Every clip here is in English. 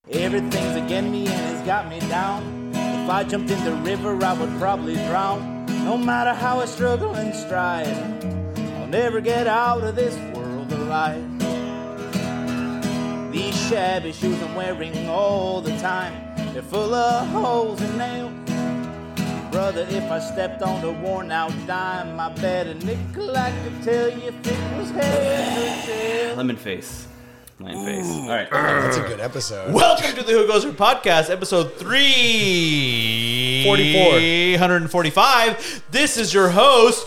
Everything's against me and it's got me down. If I jumped in the river, I would probably drown. No matter how I struggle and strive, I'll never get out of this world alive. These shabby shoes I'm wearing all the time, they're full of holes and nails. Brother, if I stepped on a worn out dime, I bet a nickel I could tell you if it was head or tail. Lemon face. Lemon face. All right. That's a good episode. Welcome to the Who Goes Her podcast, episode 345. This is your host,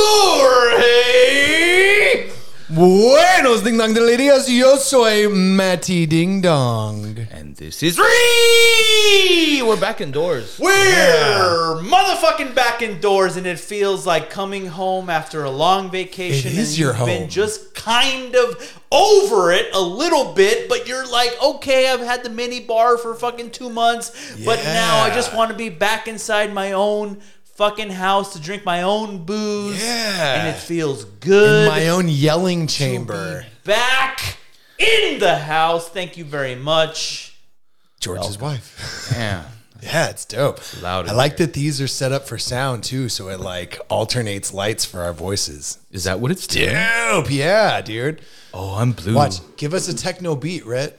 Jorge. Buenos ding dong delirios. Yo soy Matty Ding Dong. And this is Ree! We're back indoors. We're motherfucking back indoors, and it feels like coming home after a long vacation. It is and your you've home. been just kind of over it a little bit, but you're like, okay, I've had the mini bar for fucking 2 months, but now I just want to be back inside my own fucking house to drink my own booze. Yeah. And it feels good. In my own yelling chamber. Back in the house. Thank you very much. George's wife. Yeah. Yeah, it's dope. Loud. I like that these are set up for sound too, so it like alternates lights for our voices. Is that what it's doing? Dope, yeah, dude. Oh, I'm blue. Watch, give us a techno beat, Rhett.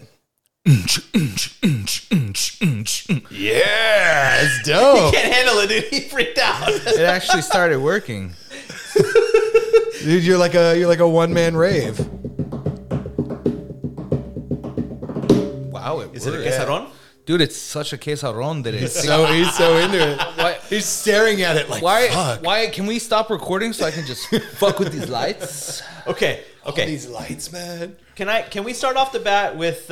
Yeah, it's dope. Can't handle it, dude. He freaked out. It actually started working. Dude, you're like a one-man rave. Wow, Is it a quesadón? Dude, it's such a quesadón that it's So he's so into it. Why? He's staring at it like, fuck. Why? Can we stop recording so I can just fuck with these lights? Okay. All these lights, man. Can we start off the bat with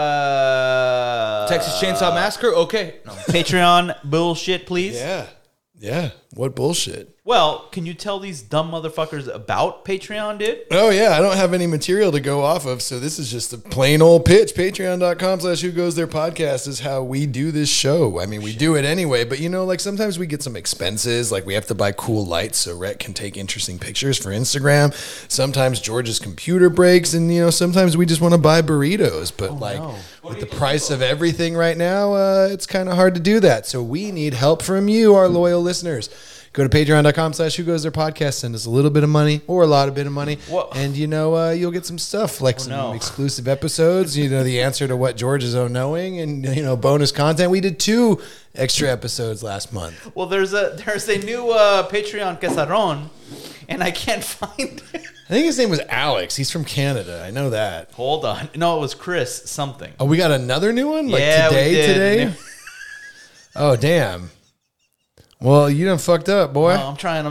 Texas Chainsaw Massacre? Okay. No. Patreon bullshit, please? Yeah. Yeah. What bullshit. Well, can you tell these dumb motherfuckers about Patreon, dude? Oh, yeah. I don't have any material to go off of, so this is just a plain old pitch. Patreon.com/Who Goes There podcast is how we do this show. I mean, we do it anyway, but, like, sometimes we get some expenses. Like, we have to buy cool lights so Rhett can take interesting pictures for Instagram. Sometimes George's computer breaks, and, sometimes we just want to buy burritos. But, with the price of everything right now, it's kind of hard to do that. So we need help from you, our loyal listeners. Go to patreon.com/Who Goes There podcast. Send us a little bit of money or a lot of bit of money. Whoa. And, you'll get some stuff like some exclusive episodes, the answer to what George is knowing and, bonus content. We did 2 extra episodes last month. Well, there's a new Patreon quesadón, and I can't find it. I think his name was Alex. He's from Canada. I know that. Hold on. No, it was Chris something. Oh, we got another new one? Like Yeah, we did. today? Oh, damn. Well, you done fucked up, boy. No, I'm trying.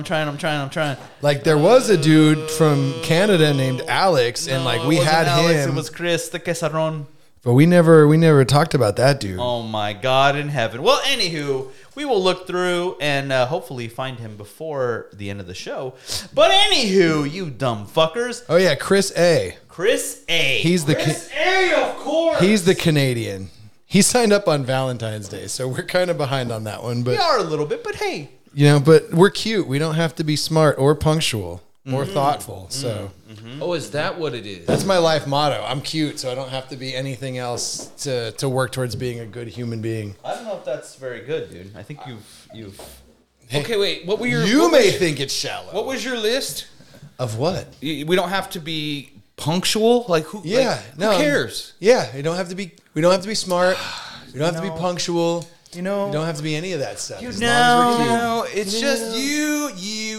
Like, there was a dude from Canada named Alex, and we it wasn't had Alex, him. It was Chris, the quesadón. But we never talked about that dude. Oh my God in heaven. Well, anywho, we will look through and hopefully find him before the end of the show. But anywho, you dumb fuckers. Oh yeah, Chris A. Chris A. He's the Chris A, of course. He's the Canadian. He signed up on Valentine's Day, so we're kind of behind on that one. But We are a little bit, but hey. but we're cute. We don't have to be smart or punctual or thoughtful. So Oh, is that what it is? that's my life motto. I'm cute, so I don't have to be anything else to work towards being a good human being. I don't know if that's very good, dude. I think you've Okay, wait. What were your? You what may was- think it's shallow. What was your list? Of what? We don't have to be punctual. Like who? Yeah, Who cares? Yeah, we don't have to be smart. We don't have to be punctual. We don't have to be any of that stuff. As long as we're cute. No, it's just you,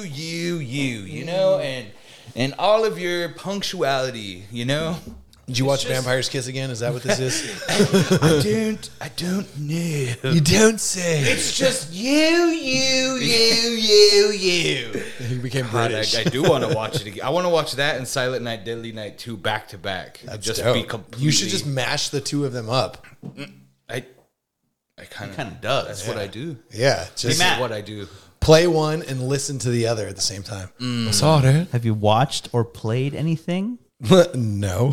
and all of your punctuality, Did you watch Vampire's Kiss again? Is that what this is? I don't know. You don't say. It's just you. He became God, British. I do want to watch it again. I want to watch that and Silent Night, Deadly Night 2 back to back. That's just dope. be completely. You should just mash the two of them up. I kind of does. That's what I do. Yeah, just This Matt. is what I do. play one and listen to the other at the same time. Sorry. Have you watched or played anything? No.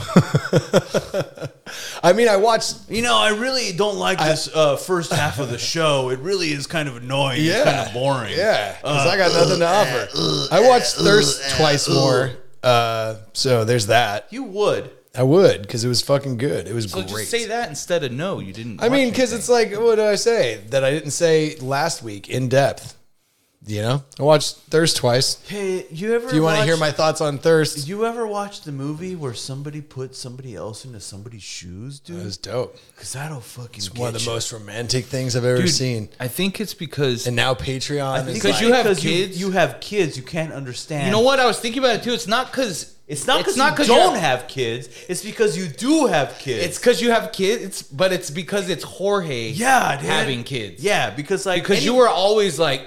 I mean, I watched. I really don't like this first half of the show. It really is kind of annoying. Yeah. It's kind of boring. Yeah, because I got nothing to offer. I watched Thirst twice more. So there's that. You would. I would, because it was fucking good. It was So great. just say that instead of no. You didn't. I mean, watch because anything. it's like, what did I say that I didn't say last week in depth? You know, I watched Thirst twice. Hey, you ever? If you want to hear my thoughts on Thirst, You ever watch the movie where somebody put somebody else into somebody's shoes, dude? it was dope. Because that'll fucking It's get one of the you. most romantic things I've ever Dude, seen. I think it's because And now Patreon is Because like, you have kids. You have kids. You can't understand. you know what I was thinking about it too. It's not because It's not because you don't have kids. It's because you do have kids. It's because you have kids. But it's because it's Jorge. yeah, dude. having kids. Yeah, because like Because you were always like,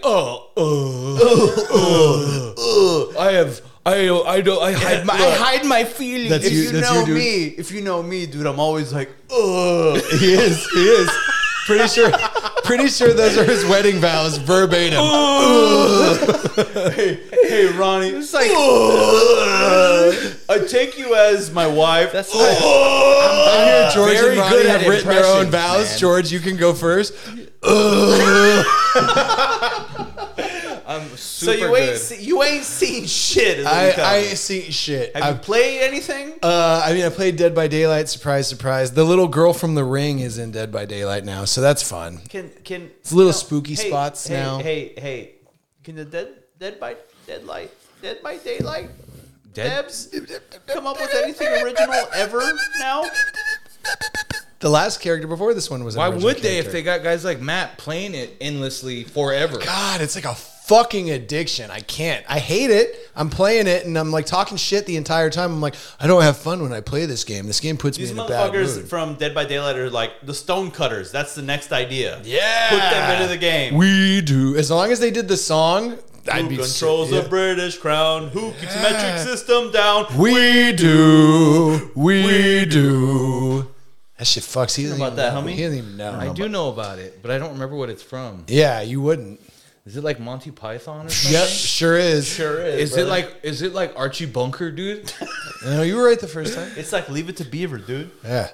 I hide my feelings. That's if you- you that's know you, dude. me, if you know me, dude, I'm always like, ugh. he is. Pretty sure those are his wedding vows verbatim. Hey, Ronnie, It's like I take you as my wife. that's I hear George very and Ronnie good at have written their own impressions, vows. man. George, you can go first. I'm so super you ain't seen shit. Is what I you're telling me. see shit. Have you played anything? I mean, I played Dead by Daylight. Surprise, surprise. The little girl from The Ring is in Dead by Daylight now, so that's fun. Can It's little spooky spots hey, now. Hey, can the Dead by Daylight Dead? Debs come up with anything original ever now? The last character before this one was an Why original would they if character. they got guys like Matt playing it endlessly forever? God, it's like a fucking addiction. I can't. I hate it. I'm playing it and I'm like talking shit the entire time. I'm like, I don't have fun when I play this game. This game puts These me in a bad motherfuckers mood. from Dead by Daylight are like the stone cutters. That's the next idea. Yeah. Put them into the game. We do. As long as they did the song, I'd Who be controls yeah. the British crown? Who keeps the metric system down? We do. We do. That shit fucks. He doesn't about even that, know. homie? He doesn't even know. I do know about it, but I don't remember what it's from. Yeah, you wouldn't. Is it like Monty Python or something? Yep, sure is. Sure is. Is it like Archie Bunker, dude? No, you were right the first time. It's like Leave It to Beaver, dude. Yeah.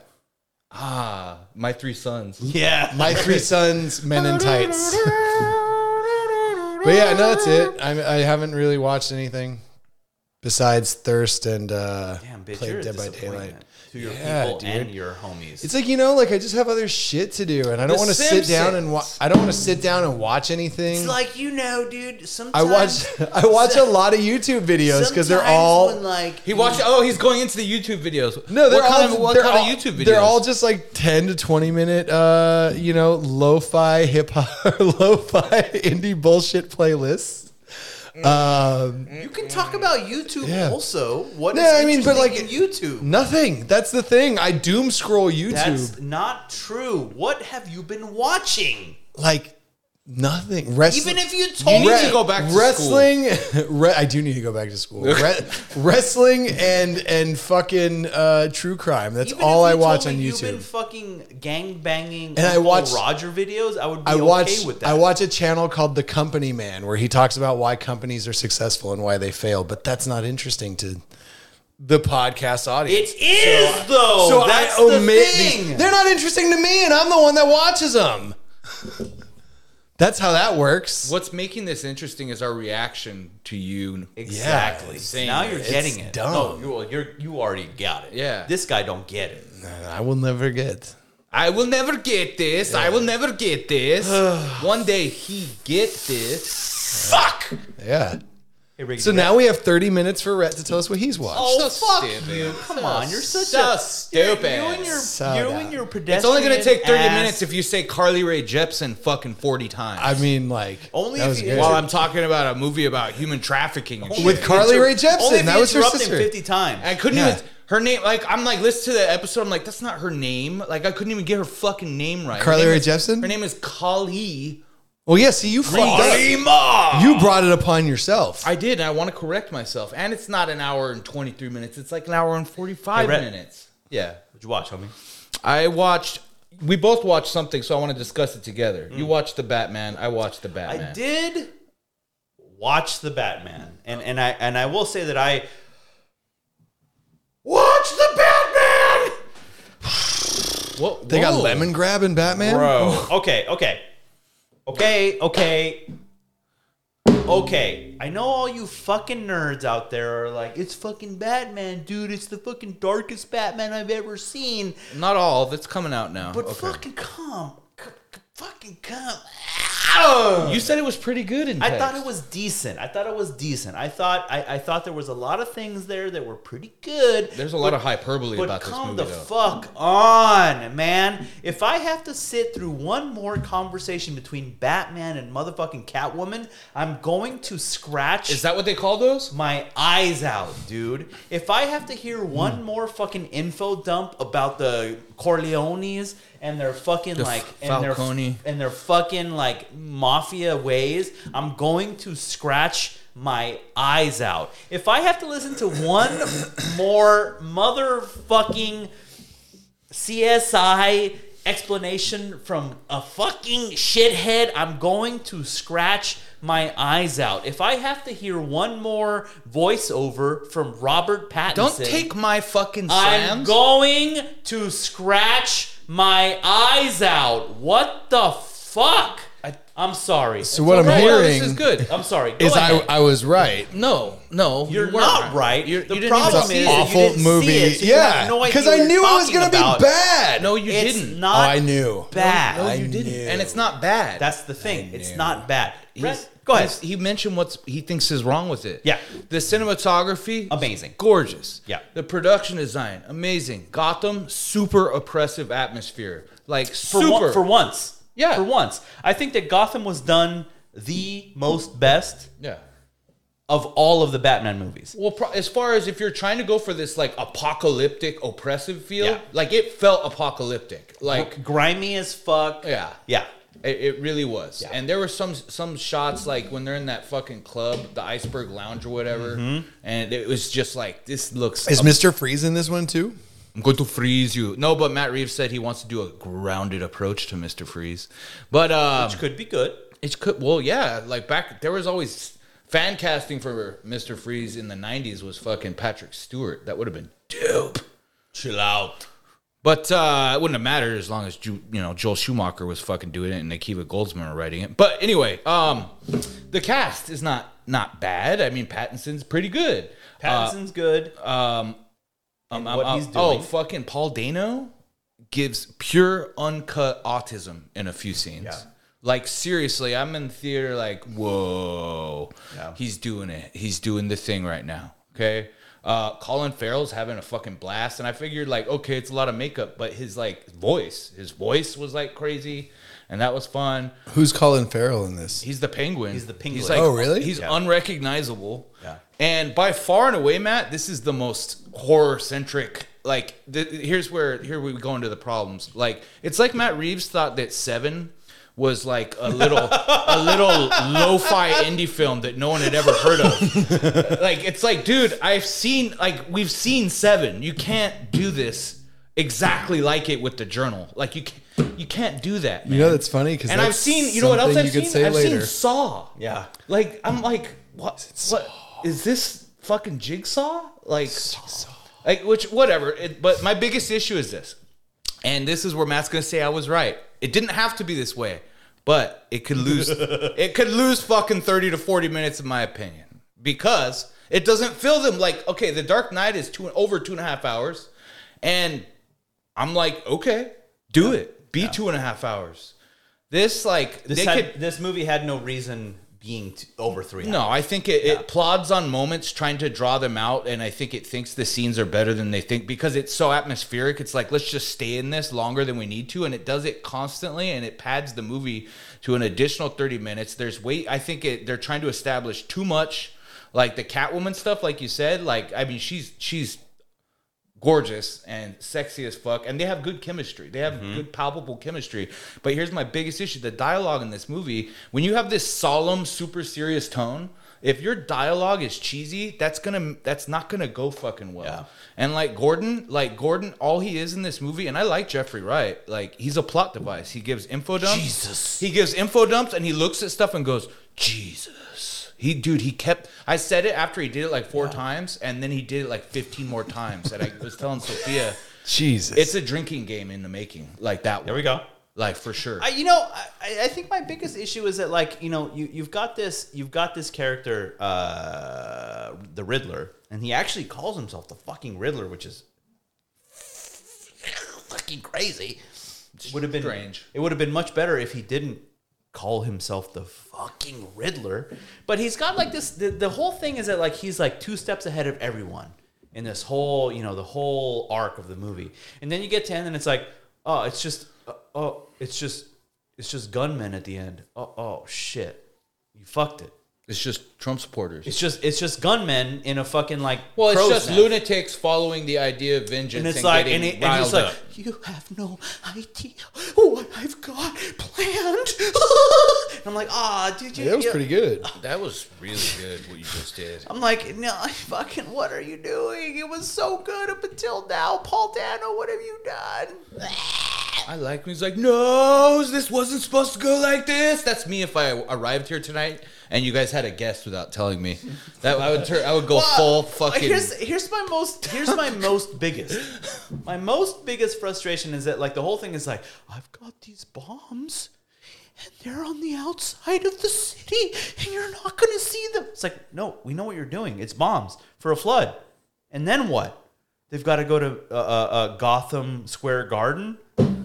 My Three Sons. Yeah. My Three Sons, Men in Tights. But yeah, no, that's it. I haven't really watched anything besides Thirst and Damn, bitch, played you're a Dead by disappointment Daylight. to your Yeah, people dude. and your homies. It's like, you know, like I just have other shit to do, and I don't The want to sit down and Simpsons. I don't want to sit down and watch anything. It's like, you know, dude, I sometimes watch a lot of YouTube videos because they're sometimes all when, like, He watched. Oh, he's going into the YouTube videos. no, they're what all kind of, what they're kind all, of YouTube videos? They're all just like 10 to 20 minute, you know, lo-fi hip hop, lo-fi indie bullshit playlists. you can talk about YouTube Yeah. also. What is Yeah, I mean, but, interesting like, in YouTube? Nothing. That's the thing. I doom scroll YouTube. That's not true. What have you been watching? Like nothing. Wrestling. Even if you told need me to go back to wrestling. I do need to go back to school. Wrestling and fucking true crime. That's Even all if I you watch told on me You've been YouTube. fucking gang banging And I Uncle watch- Roger videos. I would be I okay watch with that. I watch a channel called The Company Man where he talks about why companies are successful and why they fail, but that's not interesting to the podcast audience. It is though. so That's I omit the thing. these. They're not interesting to me, and I'm the one that watches them. That's how that works. What's making this interesting is our reaction to you. Exactly. Saying Now you're it's getting it. dumb. No, you already got it. Yeah. This guy don't get it. I will never get. I will never get this. I will never get this. One day he get this. Fuck. Yeah. Hey, Ricky, So now we have 30 minutes for Rhett to tell us what he's watched. Oh, So fuck stupid. you! Come on, you're such so a stupid. You and your So you dumb. and your pedestrian. It's only gonna take 30 ass. minutes if you say Carly Rae Jepsen fucking 40 times. I mean, like, Only that if was you- good. while I'm talking about a movie about human trafficking and shit. With Carly Rae Jepsen. Only if That you was her interrupt him sister. 50 times. I couldn't Yeah. even her name. Like I'm like listen to the episode. I'm like that's not her name. Like I couldn't even get her fucking name right. Her Carly name Rae is- Jepsen? Her name is Kali. Well, yeah, see, you fucked up. Kalima! You brought it upon yourself. I did. And I want to correct myself. And it's not an hour and 23 minutes. It's like an hour and 45 Hey, Rhett. minutes. Yeah. What'd you watch, homie? I watched. We both watched something, so I want to discuss it together. You watched the Batman. I watched the Batman. I did watch the Batman, and I will say that I watched the Batman, What? They got whoa. lemon grab in Batman? bro. Okay. okay, I know all you fucking nerds out there are like, it's fucking Batman, dude. It's the fucking darkest Batman I've ever seen. Not all. That's coming out now. But Okay. fucking come. You said it was pretty good in I text. thought it was decent. I thought there was a lot of things there that were pretty good. There's a lot of hyperbole But about this come movie, the though. fuck on, man. If I have to sit through one more conversation between Batman and motherfucking Catwoman, I'm going to scratch Is that what they call those? my eyes out, dude. If I have to hear one more fucking info dump about the Corleones and their fucking Falcone. and their fucking like mafia ways, I'm going to scratch my eyes out. If I have to listen to one more motherfucking CSI explanation from a fucking shithead, I'm going to scratch my eyes out. If I have to hear one more voiceover from Robert Pattinson, Don't take my fucking I'm slams. going to scratch my eyes out. What the fuck? I'm sorry. So what I'm Right, no, hearing this is good. I'm sorry. Go is ahead. I was right. No, You're you weren't not right. You The didn't problem even is see that it. Awful you didn't movie. see it, so you yeah, have no idea because what I you're knew it was talking going to be about. bad. No, you It's didn't. not I knew. bad. No, I you didn't. knew. And it's not bad. That's the thing. It's knew. not bad. He's- Go ahead. He mentioned what he thinks is wrong with it. Yeah. The cinematography, Amazing. gorgeous. Yeah. The production design, amazing. Gotham, super oppressive atmosphere. Like super. For once. Yeah. For once. I think that Gotham was done the most best Yeah. of all of the Batman movies. Well, as far as if you're trying to go for this like apocalyptic, oppressive feel, Yeah. like it felt apocalyptic. Like Grimy as fuck. yeah. Yeah. It really was. Yeah. And there were some shots like when they're in that fucking club, the Iceberg Lounge or whatever, and it was just like, this looks... Is Mr. Freeze in this one too? I'm going to freeze you. No, but Matt Reeves said he wants to do a grounded approach to Mr. Freeze. But Which could be good. it could, well, yeah, like back, there was always fan casting for Mr. Freeze in the 90s was fucking Patrick Stewart. That would have been dope. Chill out. But it wouldn't have mattered as long as Joel Schumacher was fucking doing it and Akiva Goldsman were writing it. But anyway, the cast is not bad. I mean, Pattinson's pretty good. Pattinson's good. What he's doing. Oh, fucking Paul Dano gives pure uncut autism in a few scenes. Yeah. Like seriously, I'm in the theater like, whoa, Yeah. he's doing it. He's doing the thing right now. Okay. Colin Farrell's having a fucking blast, and I figured like, okay, it's a lot of makeup, but his voice was like crazy, and that was fun. Who's Colin Farrell in this? He's the Penguin. He's the Penguin. He's like, Oh, really? He's Yeah. unrecognizable. Yeah. And by far and away, Matt, this is the most horror centric. Like, here we go into the problems. Like, it's like Matt Reeves thought that Seven was like a little lo-fi indie film that no one had ever heard of. Like, it's like, dude, we've seen Seven. You can't do this exactly like it with the Journal. Like, you can't do that, man. You know that's funny because And I've seen, you know what else I've seen? Say I've later. seen Saw. Yeah. Like, I'm like, what is this fucking Jigsaw? Like, which, whatever. But my biggest issue is this. And this is where Matt's going to say I was right. It didn't have to be this way, but it could lose fucking 30 to 40 minutes in my opinion, because it doesn't feel them like, okay, The Dark Knight is over 2.5 hours. And I'm like, okay, do it. Be 2.5 hours. This movie had no reason being over 3 hours. No, I think it plods on moments trying to draw them out, and I think it thinks the scenes are better than they think because it's so atmospheric. It's like, let's just stay in this longer than we need to, and it does it constantly, and it pads the movie to an additional 30 minutes. I think they're trying to establish too much, like the Catwoman stuff, like you said. Like, I mean, she's gorgeous and sexy as fuck, and they have good chemistry. They have good palpable chemistry. But here's my biggest issue: the dialogue in this movie. When you have this solemn, super serious tone, if your dialogue is cheesy, that's not gonna go fucking well. Yeah. And like Gordon, all he is in this movie, and I like Jeffrey Wright. Like, he's a plot device. He gives info dumps. Jesus. He gives info dumps, and he looks at stuff and goes, Jesus. I said it after he did it like 4 times, and then he did it like 15 more times. And I was telling Sophia, Jesus. it's a drinking game in the making, like that one. There we go. Like for sure. I think my biggest issue is that like you've got this character, the Riddler, and he actually calls himself the fucking Riddler, which is fucking crazy. Would have been strange. It would have been much better if he didn't call himself the fucking Riddler. But he's got like this. The whole thing is that like he's like 2 steps ahead of everyone in this whole the whole arc of the movie. And then you get to end and it's like, oh, it's just gunmen at the end. Oh shit, you fucked it. It's just Trump supporters. It's just gunmen in a fucking like. Well, it's crow's just nest. lunatics following the idea of vengeance, And it's like, getting and riled he's like, up. you have no idea what I've got planned. And I'm like, dude, Yeah, that was pretty good. That was really good what you just did. I'm like, no, fucking, what are you doing? It was so good up until now. Paul Dano, what have you done? I like when he's like, no, this wasn't supposed to go like this. That's me if I arrived here tonight and you guys had a guest without telling me. That I would go full fucking. Here's my most biggest. My most biggest frustration is that like the whole thing is like, I've got these bombs and they're on the outside of the city and you're not going to see them. It's like, no, we know what you're doing. It's bombs for a flood. And then what? They've got to go to Gotham Square Garden.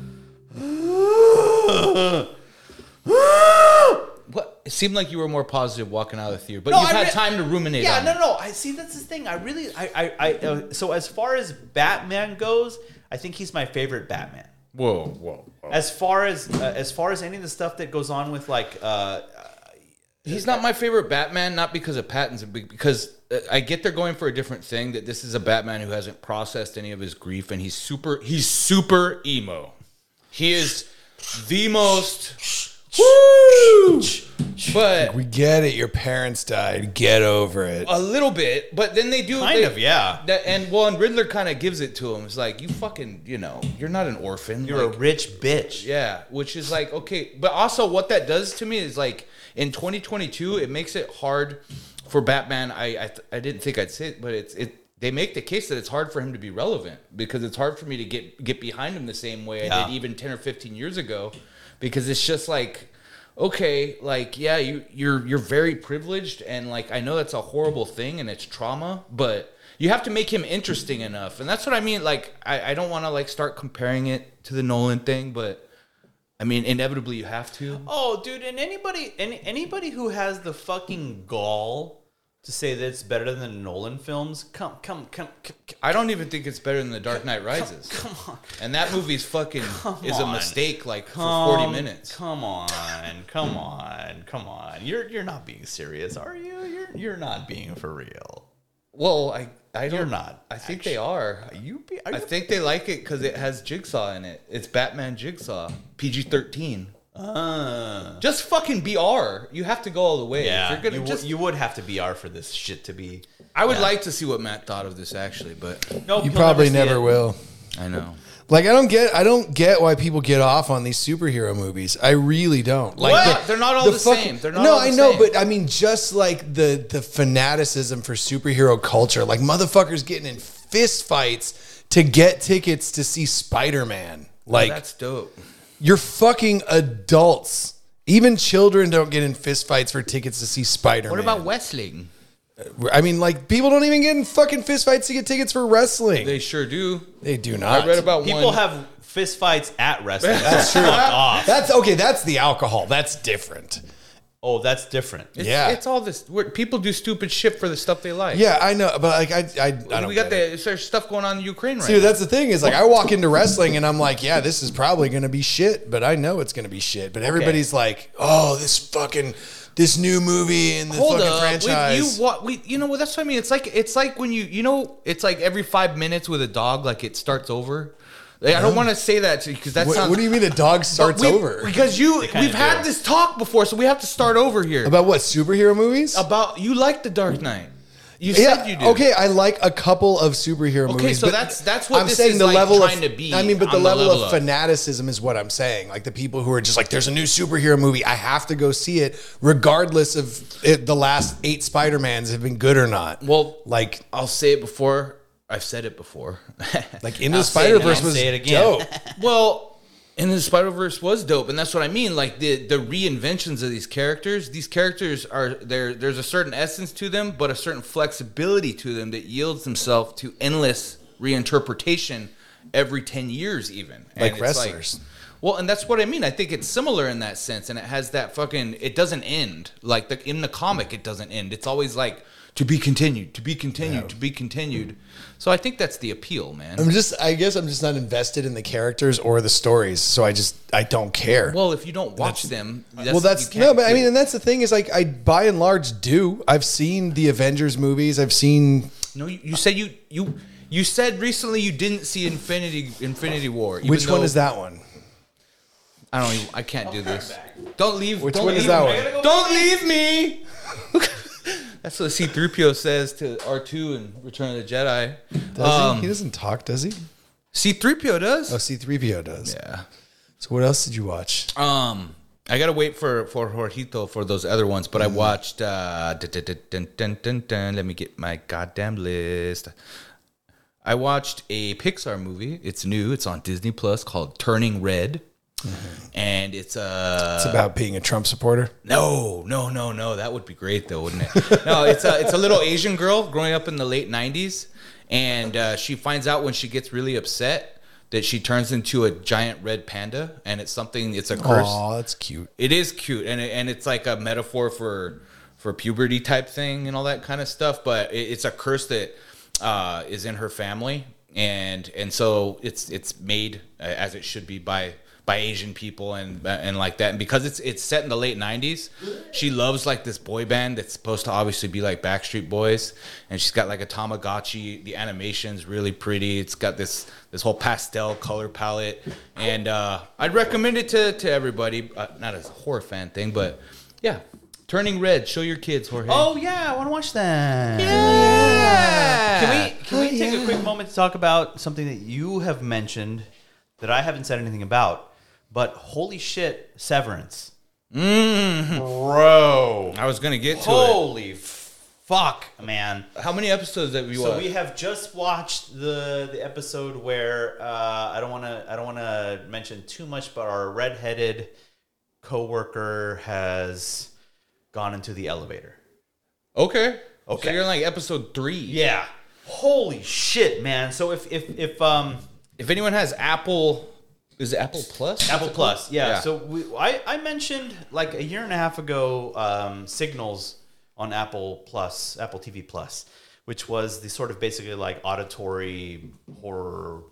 What? It seemed like you were more positive walking out of the theater, but you've had time to ruminate on it. No. I see. That's the thing. So as far as Batman goes, I think he's my favorite Batman. Whoa. As far as any of the stuff that goes on with like, he's not my favorite Batman, not because of Pattinson, but because I get they're going for a different thing. That this is a Batman who hasn't processed any of his grief, and he's super emo. He is the most. Woo! But We get it. Your parents died. Get over it. a little bit, but then they do yeah. And Riddler kind of gives it to him. It's like, you fucking, you're not an orphan. You're like, a rich bitch. yeah, which is like, okay, but also what that does to me is like in 2022, it makes it hard for Batman. I didn't think I'd say it, but they make the case that it's hard for him to be relevant because it's hard for me to get behind him the same way I did even 10 or 15 years ago, because it's just like, okay, like, yeah, you're very privileged, and like I know that's a horrible thing and it's trauma, but you have to make him interesting enough. And that's what I mean. Like, I don't want to like start comparing it to the Nolan thing, but I mean, inevitably you have to. Oh, dude, and anybody who has the fucking gall to say that it's better than the Nolan films, come. I don't even think it's better than The Dark Knight Rises. Come on. And that movie's fucking is a mistake, like for 40 minutes. Come on. You're not being serious, are you? You're not being for real. Well, I don't. You're not. I think they are. I think they like it because it has Jigsaw in it. It's Batman Jigsaw, PG-13. Just fucking BR. You have to go all the way. Yeah, If you're gonna you would have to BR for this shit to be. I would like to see what Matt thought of this actually, but Nope, You he'll probably see never it. will. I know. Like I don't get why people get off on these superhero movies. I really don't. Like What? They're not all the same. They're not no, all the I know, same. but I mean, just like the fanaticism for superhero culture, like motherfuckers getting in fist fights to get tickets to see Spider-Man. Like That's dope. you're fucking adults. Even children don't get in fist fights for tickets to see Spider-Man. What about wrestling? I mean, like people don't even get in fucking fist fights to get tickets for wrestling. They sure do. They do not. I read about People one. have fist fights at wrestling. That's true. Fuck off. That's okay. That's the alcohol. That's different. Oh, that's different. It's all this. People do stupid shit for the stuff they like. Yeah, I know, but like I don't. We got get it. there's stuff going on in Ukraine right See, now. that's the thing is like I walk into wrestling and I'm like, yeah, this is probably going to be shit, but I know it's going to be shit. But everybody's like, oh, this new movie in the fucking franchise. You know what? That's what I mean. It's like when it's like every 5 minutes with a dog, like it starts over. Like, I don't want to say that because that sounds. What do you mean a dog starts over? Because we've had this talk before, so we have to start over here. About what, superhero movies? About you like The Dark Knight. You said you do. Okay, I like a couple of superhero movies. so but that's what I'm this saying is the like level trying of, to be I mean, but the on the level level of of. fanaticism is what I'm saying. Like the people who are just like, there's a new superhero movie, I have to go see it, regardless of the last 8 Spider-Mans have been good or not. Well, like I'll say it before. I've said it before. Into the I'll say it and Spider-Verse I'll was say it again. dope. Well, And the Spider-Verse was dope, and that's what I mean. Like the reinventions of these characters are there. There's a certain essence to them, but a certain flexibility to them that yields themselves to endless reinterpretation every 10 years, even. Like And it's wrestlers. Well, and that's what I mean. I think it's similar in that sense, and it has that fucking. It doesn't end like in the comic. It doesn't end. It's always like to be continued, to be continued, to be continued. So I think that's the appeal, man. I guess I'm just not invested in the characters or the stories, so I don't care. Well, if you don't watch them, But that's the thing is like I by and large do. I've seen the Avengers movies. I've seen. No, you said you said recently you didn't see Infinity War. even Which one though- is that one? I can't do this. Don't leave. Which don't one is leave that me. one? Don't leave me. That's what C-3PO says to R2 in Return of the Jedi. Does he? He doesn't talk, does he? C-3PO does. Oh, C-3PO does. Yeah. So what else did you watch? I gotta wait for Jorgito for those other ones, but I watched. Let me get my goddamn list. I watched a Pixar movie. It's new. It's on Disney Plus called Turning Red, and it's about being a Trump supporter. No. That would be great, though, wouldn't it? No, it's a little Asian girl growing up in the late 90s, and she finds out when she gets really upset that she turns into a giant red panda, and it's a curse. Oh, that's cute. It is cute, and it's like a metaphor for puberty type thing and all that kind of stuff, but it's a curse that is in her family, and so it's made as it should be by Asian people and like that. And because it's set in the late 90s, she loves like this boy band that's supposed to obviously be like Backstreet Boys, and she's got like a Tamagotchi. The animation's really pretty. It's got this whole pastel color palette, and I'd recommend it to everybody. Not as a horror fan thing, but yeah. Turning Red. Show your kids, Jorge. Oh yeah, I want to watch that. Yeah. Can we take a quick moment to talk about something that you have mentioned that I haven't said anything about? But holy shit, Severance. Bro. I was gonna get to Holy fuck, man. it. How many episodes have you watched? So we have just watched the episode where I don't want to mention too much, but our redheaded coworker has gone into the elevator. Okay. So you're in like episode 3. Yeah. Holy shit, man. So if anyone has Apple, is it Apple Plus? Apple Plus, yeah. Yeah. So I mentioned like a year and a half ago Signals on Apple TV Plus, which was the sort of basically like auditory horror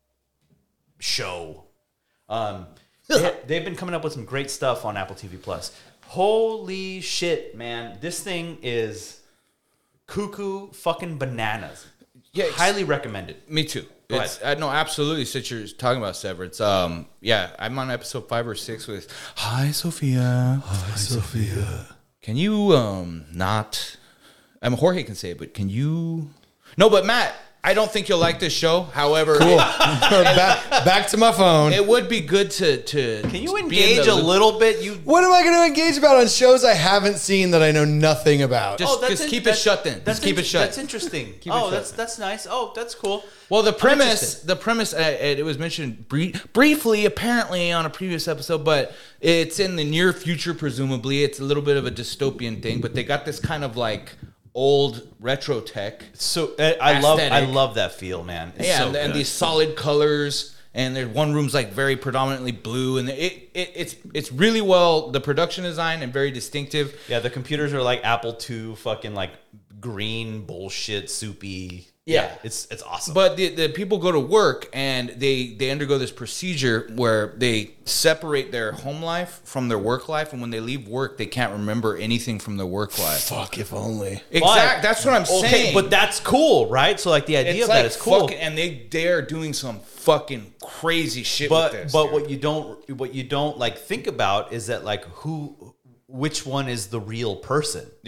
show. They've been coming up with some great stuff on Apple TV Plus. Holy shit, man. This thing is cuckoo fucking bananas. Yeah, Highly recommended. Me too. Go No, absolutely. Since you're talking about Severance, yeah, I'm on episode 5 or 6 with Hi, Sophia. Hi, Sophia. Can you not? Jorge can say it, but can you? No, but Matt, I don't think you'll like this show. However, Cool. back to my phone. it would be good to. Can you be in engage the a loop. little bit? What am I going to engage about on shows I haven't seen that I know nothing about? Just keep it shut then. Just keep it shut. That's interesting. Keep it shut. That's nice. Oh, that's cool. Well, the premise, interested. it was mentioned briefly, apparently, on a previous episode, but it's in the near future, presumably. It's a little bit of a dystopian thing, but they got this kind of like old retro tech. So I love Aesthetic. that feel, man. It's Yeah, so and good. these solid colors, and there's one room's like very predominantly blue, and it's really well, the production design and very distinctive. Yeah, the computers are like Apple II, fucking like green bullshit, soupy. Yeah. It's awesome. But the people go to work and they undergo this procedure where they separate their home life from their work life, and when they leave work, they can't remember anything from their work life. Fuck, if only. Exactly. That's what I'm saying. Okay, but that's cool, right? So like the idea it's of like that is cool. fucking, and they are doing some fucking crazy shit with this. But dude. what you don't like think about is that like which one is the real person? Yeah.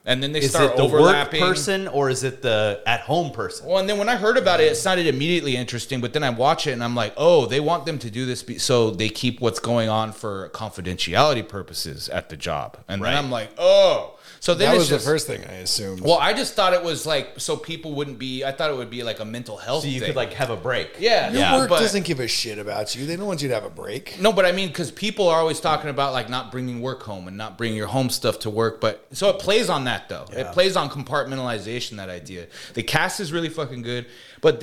And then they Is start it the overlapping. work person or is it the at-home person? Well, and then when I heard about it, it sounded immediately interesting. But then I watch it and I'm like, oh, they want them to do this so they keep what's going on for confidentiality purposes at the job. And then I'm like, oh. So then That it's was just, the first thing I assumed. Well, I just thought it was like so people wouldn't be. I thought it would be like a mental health. So you thing. could like have a break. Yeah, Your work but- doesn't give a shit about you. They don't want you to have a break. No, but I mean, because people are always talking about like not bringing work home and not bringing your home stuff to work. But so it plays on that though. It plays on compartmentalization. That idea. The cast is really fucking good, but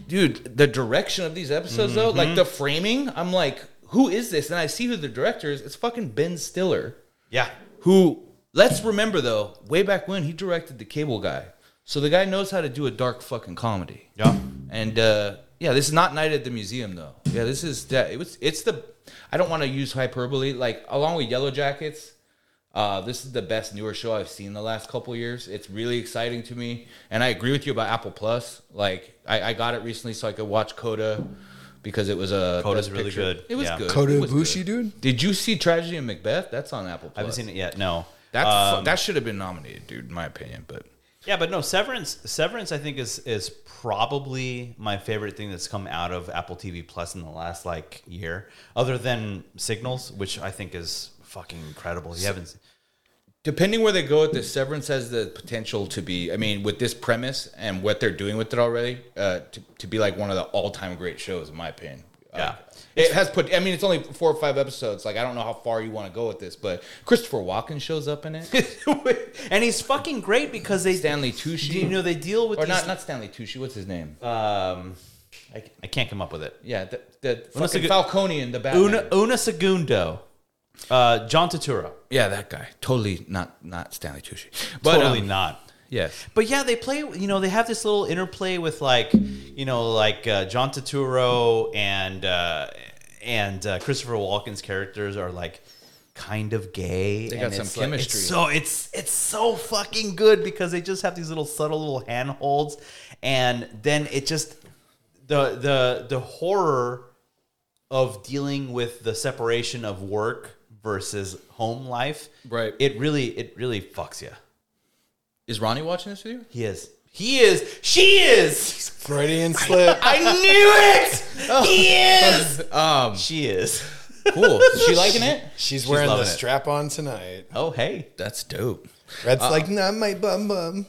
the direction of these episodes though, like the framing, I'm like, who is this? And I see who the director is. It's fucking Ben Stiller. Yeah. Who? Let's remember though, way back when he directed The Cable Guy, so the guy knows how to do a dark fucking comedy. Yeah. And yeah, this is not Night at the Museum though. Yeah, this is that. It's the. I don't want to use hyperbole. Like along with Yellow Jackets, this is the best newer show I've seen the last couple of years. It's really exciting to me, and I agree with you about Apple Plus. Like I got it recently so I could watch Coda because it was a Coda's Best really Picture. good. It was Yeah. good. Kota It was Ibushi, good. dude? Did you see Tragedy in Macbeth? That's on Apple Plus. I haven't seen it yet. No. That should have been nominated, dude, in my opinion. But Yeah, but no, Severance I think is probably my favorite thing that's come out of Apple TV Plus in the last like year, other than Signals, which I think is fucking incredible. You haven't depending where they go with this, Severance has the potential to be, I mean, with this premise and what they're doing with it already, to be like one of the all-time great shows, in my opinion. Yeah. It has put, I mean, it's only 4 or 5 episodes. Like, I don't know how far you want to go with this, but Christopher Walken shows up in it. and he's fucking great because they Stanley Tucci. You know, they deal with Or these, not Stanley Tucci. What's his name? I can't come up with it. Yeah, the fucking Segu- Falcone in the Batman. Una Segundo, John Turturro. Yeah, that guy. Totally not Stanley Tucci. But, Totally not. Yes. But yeah, they play. You know, they have this little interplay with like, you know, like John Turturro and Christopher Walken's characters are like kind of gay. They got and some it's like- chemistry. it's so fucking good because they just have these little subtle little handholds, and then it just the horror of dealing with the separation of work versus home life. Right. It really fucks you. Is Ronnie watching this with you? He is. She is. Freudian slip. I knew it. He is. She is. Cool. Is she liking it? She's wearing the loving it. strap on tonight. Oh, hey. That's dope. Red's like, nah, my bum.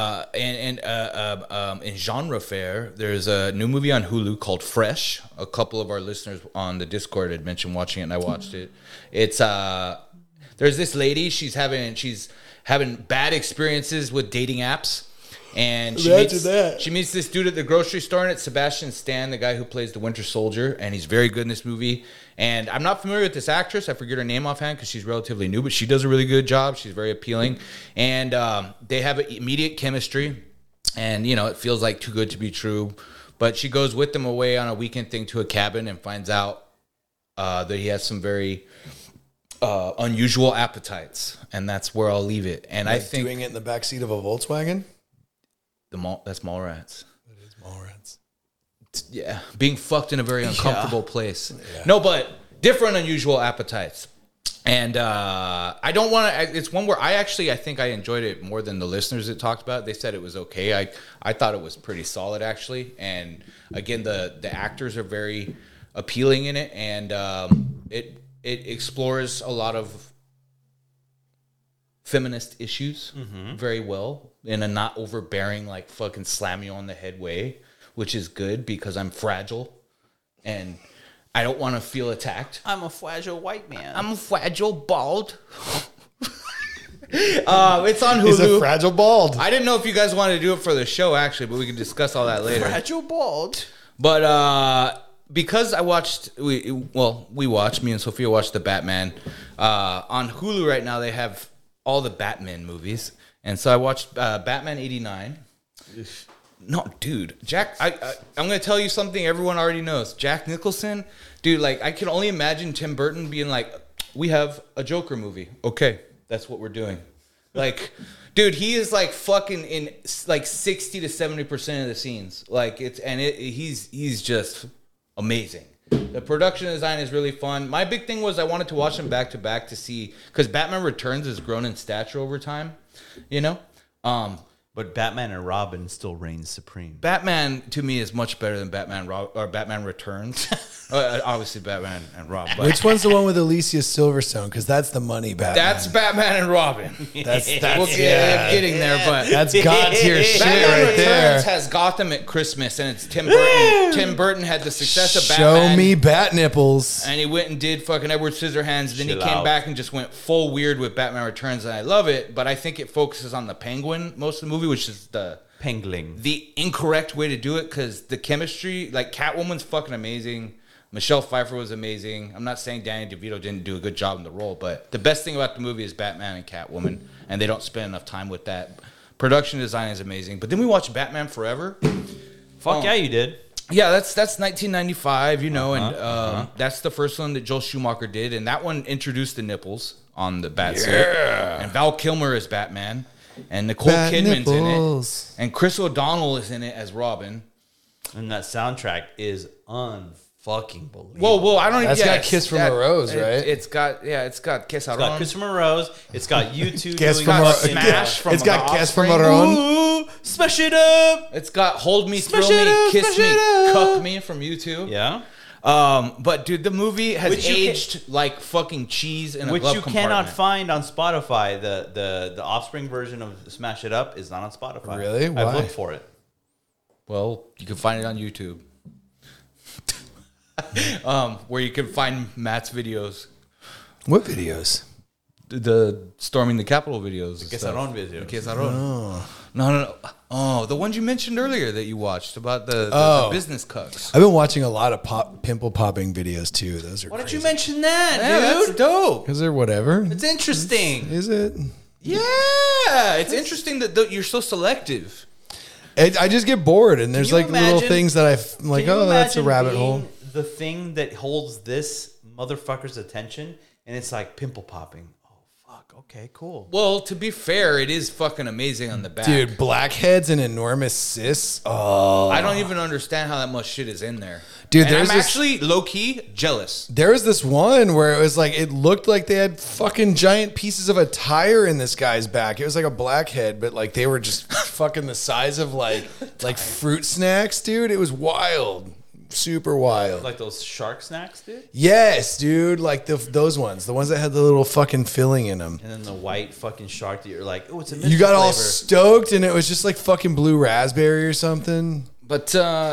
In genre fare, there's a new movie on Hulu called Fresh. A couple of our listeners on the Discord had mentioned watching it, and I watched it. It's there's this lady. She's having bad experiences with dating apps, and she meets this dude at the grocery store, and it's Sebastian Stan, the guy who plays the Winter Soldier, and he's very good in this movie. And I'm not familiar with this actress. I forget her name offhand because she's relatively new, but she does a really good job. She's very appealing, and they have immediate chemistry, and you know it feels like too good to be true. But she goes with them away on a weekend thing to a cabin and finds out that he has some very unusual appetites, and that's where I'll leave it. And I think doing it in the backseat of a Volkswagen. that's Mallrats. That is Mallrats. Yeah, being fucked in a very uncomfortable place. Yeah. No, but different unusual appetites. And I don't want to. It's one where I think I enjoyed it more than the listeners that talked about it. They said it was okay. I thought it was pretty solid actually. And again, the actors are very appealing in it, and it explores a lot of feminist issues very well in a not overbearing, like fucking slam you on the head way, which is good because I'm fragile and I don't want to feel attacked. I'm a fragile white man. I'm fragile bald. It's on Hulu. He's a fragile bald. I didn't know if you guys wanted to do it for the show actually, but we can discuss all that later. Fragile bald. But because we watched, me and Sophia watched the Batman. On Hulu right now, they have all the Batman movies. And so I watched Batman 89. No, dude. Jack, I'm going to tell you something everyone already knows. Jack Nicholson, dude, like, I can only imagine Tim Burton being like, we have a Joker movie. Okay, that's what we're doing. Like, dude, he is like fucking in like 60 to 70% of the scenes. Like, he's just amazing. The production design is really fun. My big thing was I wanted to watch them back to back to see, because Batman Returns has grown in stature over time, you know? But Batman and Robin still reigns supreme. Batman to me is much better than Batman Returns. Obviously, Batman and Robin. But Which one's the one with Alicia Silverstone? Because that's the money Batman. that's Batman and Robin. that's We'll get getting there, but that's God tier shit Batman right Returns there. has Gotham at Christmas, and it's Tim Burton. Tim Burton had the success of Show Batman. me bat nipples. And he went and did fucking Edward Scissorhands. Then he Chill came out. back and just went full weird with Batman Returns, and I love it. But I think it focuses on the Penguin most of the movie, which is the incorrect way to do it, because the chemistry, like Catwoman's fucking amazing. Michelle Pfeiffer was amazing. I'm not saying Danny DeVito didn't do a good job in the role, but the best thing about the movie is Batman and Catwoman, and they don't spend enough time with that. Production design is amazing. But then we watched Batman Forever. Fuck yeah, you did. Yeah, that's 1995, you know, and that's the first one that Joel Schumacher did, and that one introduced the nipples on the bat suit. And Val Kilmer is Batman, and Nicole Kidman's nipples. in it, and Chris O'Donnell is in it as Robin. And that soundtrack is unfucking believable. Whoa, I don't even. That's got Kiss from a Rose, right? It's got Kiss Out It's got Chris from a Rose. It's got U2 Kiss doing from a a Smash from It's got the Kiss from Offspring. a Rose. Ooh, smash it up. It's got Hold Me, Smash Thrill it Me, up, Kiss smash Me, it up. Cuck Me from U2. Yeah. But dude, the movie has Which you aged like fucking cheese in a Which glove you compartment. cannot find on Spotify. The Offspring version of Smash It Up is not on Spotify. Really? Why? I've looked for it. Well, you can find it on YouTube. Where you can find Matt's videos. What videos? The storming the Capitol videos. Que Saron videos. Que Saron. No. Oh, the ones you mentioned earlier that you watched about the business cucks. I've been watching a lot of pimple popping videos too. Those are Why crazy. did you mention that, Yeah, dude? that's dope. Because they're whatever. It's interesting. Is it? Yeah, it's interesting that you're so selective. I just get bored, and there's you like little imagine- things that I'm like, Can you oh, that's a imagine rabbit being hole. The thing that holds this motherfucker's attention, and it's like pimple popping. Oh fuck. Okay. Cool. Well, to be fair, it is fucking amazing on the back. Dude, blackheads and enormous cysts. Oh, I don't even understand how that much shit is in there. Dude, and there's I'm this- actually low-key jealous. there was this one where it was like it looked like they had fucking giant pieces of a tire in this guy's back. It was like a blackhead, but like they were just fucking the size of like fruit snacks, dude. It was wild. Super wild. Like those shark snacks, dude. Yes, dude. Like those ones. The ones that had the little fucking filling in them. And then the white fucking shark that you're like, oh, it's a You got all flavor. stoked and it was just like fucking blue raspberry or something. But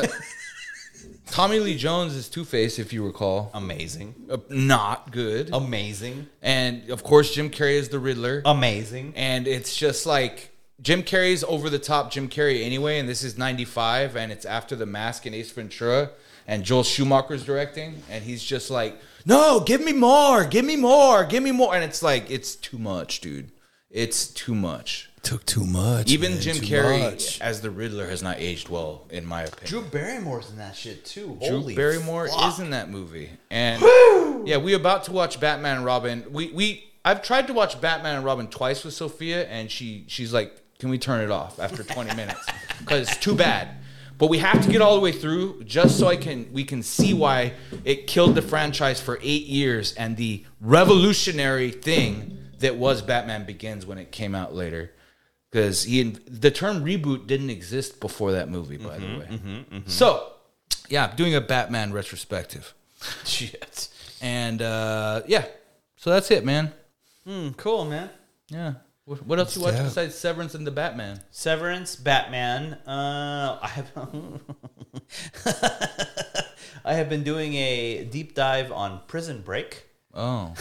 Tommy Lee Jones is Two-Face, if you recall. Amazing. Not good. Amazing. And, of course, Jim Carrey is the Riddler. Amazing. And it's just like Jim Carrey's over the top Jim Carrey anyway, and this is 95, and it's after The Mask and Ace Ventura, and Joel Schumacher's directing, and he's just like, no, give me more, give me more, give me more. And it's like, it's too much, dude. It's too much. Took too much. Even man, Jim too Carrey much. as the Riddler has not aged well, in my opinion. Drew Barrymore's in that shit too. Drew Holy Barrymore fuck. is in that movie. And yeah, we about to watch Batman and Robin. I've tried to watch Batman and Robin twice with Sophia, and she's like, can we turn it off after 20 minutes? Because it's too bad. But we have to get all the way through just so we can see why it killed the franchise for 8 years and the revolutionary thing that was Batman Begins when it came out later. Because the term reboot didn't exist before that movie, by the way. So, yeah, doing a Batman retrospective. Shit. And, yeah. So that's it, man. Cool, man. Yeah. What else you watch Yeah. besides Severance and the Batman? Severance, Batman. I have I have been doing a deep dive on Prison Break. Oh.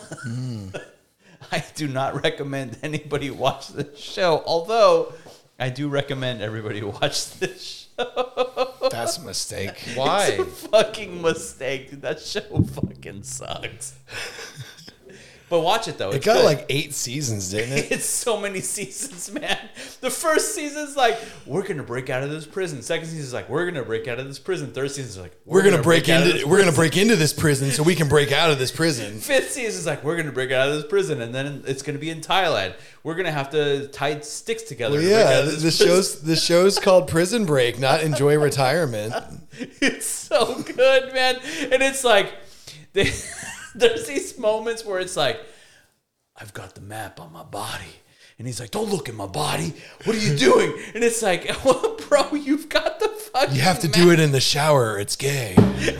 I do not recommend anybody watch this show, although I do recommend everybody watch this show. That's a mistake. Why? It's a fucking mistake, dude. That show fucking sucks. But watch it though. It It's got good. like 8 seasons, didn't it? It's so many seasons, man. The first season's like, we're gonna break out of this prison. Second season's like, we're gonna break out of this prison. Third season's like, We're gonna break out of into this we're gonna prison. break into this prison so we can break out of this prison. Fifth season's like, we're gonna break out of this prison, and then it's gonna be in Thailand. We're gonna have to tie sticks together. Well, to break out yeah, of this prison. the show's called Prison Break, not Enjoy Retirement. It's so good, man. And it's like, there's these moments where it's like, I've got the map on my body. And he's like, don't look at my body. What are you doing? And it's like, well, bro, you've got the fucking You have to map. do it in the shower. It's gay.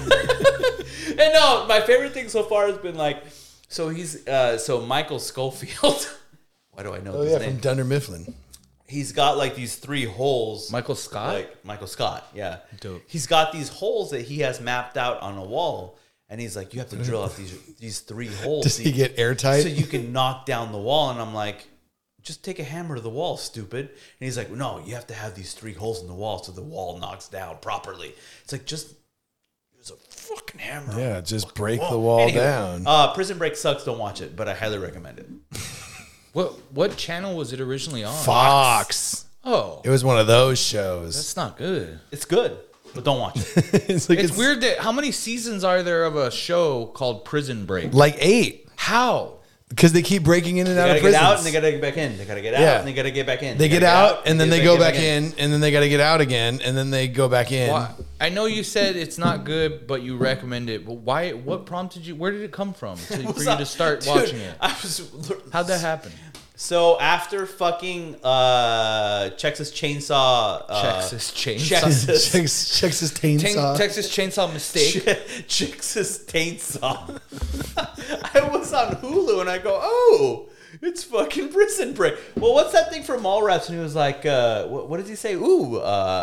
And no, my favorite thing so far has been like, so he's, so Michael Schofield. Why do I know Oh his yeah, name? from Dunder Mifflin. He's got like these 3 holes. Michael Scott? Like Michael Scott, yeah. Dope. He's got these holes that he has mapped out on a wall. And he's like, you have to drill out these 3 holes. Does he get airtight? So you can knock down the wall. And I'm like, just take a hammer to the wall, stupid. And he's like, no, you have to have these 3 holes in the wall so the wall knocks down properly. It's like, just use a fucking hammer. Yeah, just break the wall Anyway, down. Prison Break sucks. Don't watch it, but I highly recommend it. What channel was it originally on? Fox. Oh, It was one of those shows. that's not good. It's good, but don't watch it. it's like It's weird that how many seasons are there of a show called Prison Break? like 8 How? because they keep breaking in and They out gotta of get prisons. out and they gotta get back in. They gotta get out Yeah. and they gotta get back in. They get gotta out and then they go back in and then they got to get out again and then they go back in. Why? I know you said it's not good, but you recommend it. But why? What prompted you? Where did it come from for you to start Dude, watching it? I was. How'd that happen? So after fucking Texas Chainsaw, Texas Chainsaw. Texas Chainsaw. Texas Chainsaw Mistake. Texas Chainsaw. I was on Hulu and I go, oh, it's fucking Prison Break. Well, what's that thing from Mallrats? And he was like, what does he say? Ooh,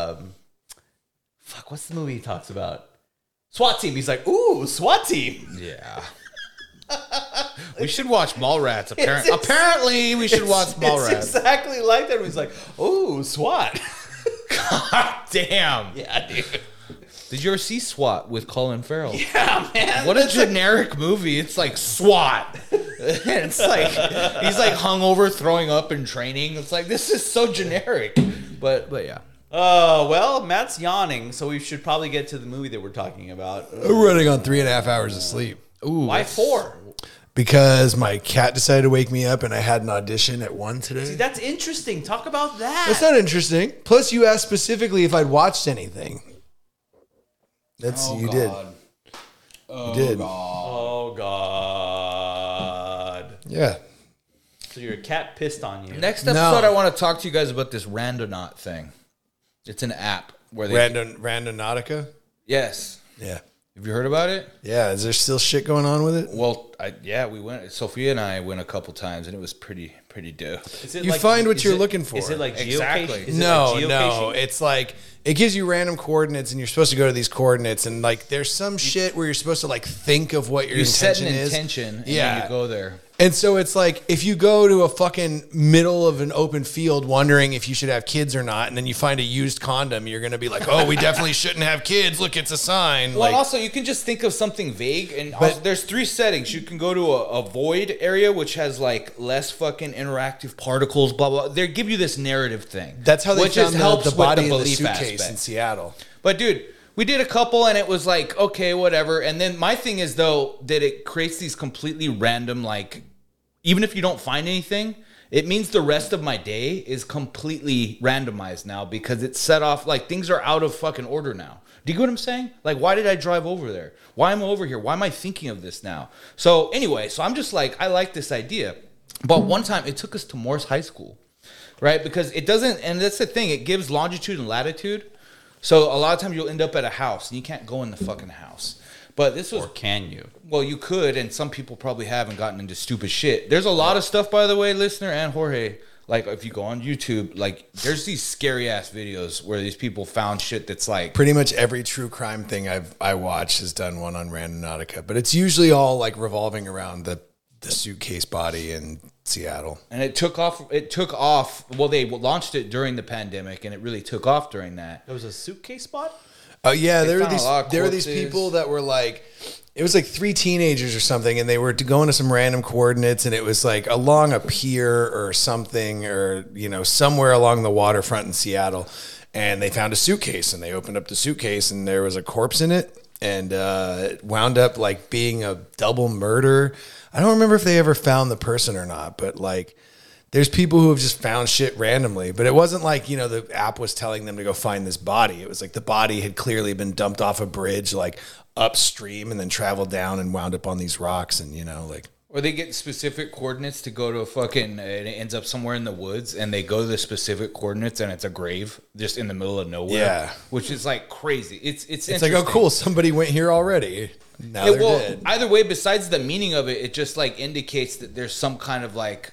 fuck, what's the movie he talks about? SWAT Team. He's like, ooh, SWAT Team. Yeah. We should watch Mallrats. It's- Apparently, we should watch Mallrats. It's exactly like that. He's like, ooh, SWAT. God damn. Yeah, dude. Did you ever see SWAT with Colin Farrell? Yeah, man. What a generic movie. It's like SWAT. It's like he's like hungover, throwing up in training. It's like this is so generic. But yeah. Well, Matt's yawning, so we should probably get to the movie that we're talking about. We're running on 3.5 hours of sleep Ooh. Why 4? because my cat decided to wake me up and I had an audition at 1 today. See, that's interesting. Talk about that. That's not interesting. Plus, you asked specifically if I'd watched anything. That's you did. You did. Oh, God. Yeah. So your cat pissed on you. Next No. episode, I want to talk to you guys about this Randonaut thing. It's an app where they. Randonautica. Yes. Yeah. Have you heard about it? Yeah. Is there still shit going on with it? Well, we went. Sophia and I went a couple times, and it was pretty dope. Is it You find what is you're it- looking for. Is it like Exactly. geocaching? Is it No, like no. geocaching? It's like it gives you random coordinates, and you're supposed to go to these coordinates, and like there's some shit where you're supposed to like think of what your You set intention an is. intention, and Yeah. then you go there. And so it's like if you go to a fucking middle of an open field wondering if you should have kids or not, and then you find a used condom, you're gonna be like, oh, we definitely shouldn't have kids. Look, it's a sign. Well, Like, also you can just think of something vague, and also, there's 3 settings. You can go to a void area, which has like less fucking interactive particles, blah blah. They give you this narrative thing. that's how they which found helps the with body in the belief suitcase aspect. in Seattle. But dude, we did a couple, and it was like okay, whatever. And then my thing is though that it creates these completely random like. Even if you don't find anything, it means the rest of my day is completely randomized now because it's set off like things are out of fucking order now. Do you get what I'm saying? Like, why did I drive over there? Why am I over here? Why am I thinking of this now? So anyway, so I'm just like, I like this idea. But one time it took us to Morse High School, right? Because it doesn't, and that's the thing, it gives longitude and latitude. So a lot of times you'll end up at a house and you can't go in the fucking house. But this was Or can you? well, you could, and some people probably haven't gotten into stupid shit. There's a lot of stuff, by the way, listener and Jorge. Like, if you go on YouTube, like, there's these scary ass videos where these people found shit that's like, Pretty much every true crime thing I watch has done one on Randonautica, but it's usually all like revolving around the suitcase body in Seattle. and it took off. It took off. Well, they launched it during the pandemic, and it really took off during that. There was a suitcase spot? Oh yeah, there were found a lot of these corpses. people that were like, It was like 3 teenagers or something, and they were going to some random coordinates, and it was like along a pier or something, or, you know, somewhere along the waterfront in Seattle. And they found a suitcase, and they opened up the suitcase, and there was a corpse in it, and it wound up like being a double murder. I don't remember if they ever found the person or not, but like, there's people who have just found shit randomly, but it wasn't like, you know, the app was telling them to go find this body. It was like the body had clearly been dumped off a bridge, like upstream, and then traveled down and wound up on these rocks, and, you know, like. Or they get specific coordinates to go to a fucking, and it ends up somewhere in the woods, and they go to the specific coordinates, and it's a grave just in the middle of nowhere. Yeah. Which is like crazy. It's like, oh, cool, somebody went here already. Now they're dead. Either way, besides the meaning of it, it just like indicates that there's some kind of like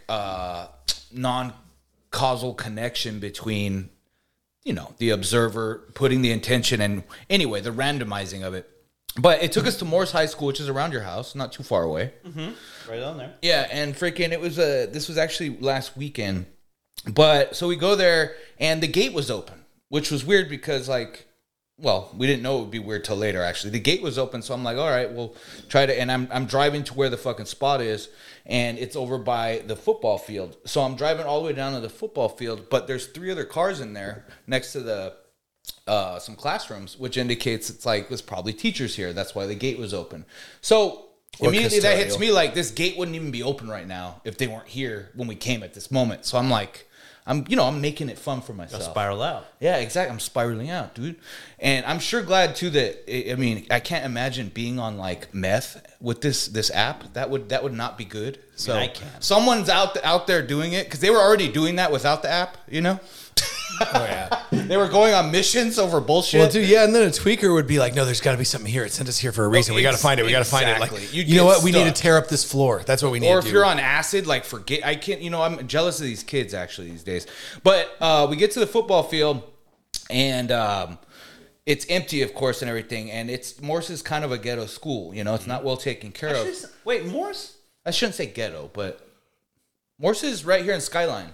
non-causal connection between, you know, the observer putting the intention and anyway, the randomizing of it. But it took us to Morse High School, which is around your house, not too far away. Mm-hmm. Right on there. Yeah, and freaking, it was this was actually last weekend. But so we go there, and the gate was open, which was weird because, like, well, we didn't know it would be weird till later. Actually, the gate was open, so I'm like, all right, we'll try to. And I'm driving to where the fucking spot is, and it's over by the football field. So I'm driving all the way down to the football field, but there's 3 other cars in there next to the. Some classrooms, which indicates it's like there's probably teachers here. That's why the gate was open. So immediately that hits me like this gate wouldn't even be open right now if they weren't here when we came at this moment. So I'm like, I'm making it fun for myself. You'll spiral out. Yeah, exactly. I'm spiraling out, dude. And I'm sure glad too that I mean I can't imagine being on like meth with this app. That would not be good. So I can. Someone's out there doing it because they were already doing that without the app. You know. Oh, yeah. They were going on missions over bullshit. Well, dude, yeah, and then a tweaker would be like, no, there's got to be something here. It sent us here for a reason. We got to find it. We got to find it. Like, you know what? We need to tear up this floor. That's what we need to do. Or if you're on acid, like, forget. I can't, I'm jealous of these kids, actually, these days. But we get to the football field, and it's empty, of course, and everything. And Morse is kind of a ghetto school. It's not well taken care of. Wait, Morse? I shouldn't say ghetto, but Morse is right here in Skyline.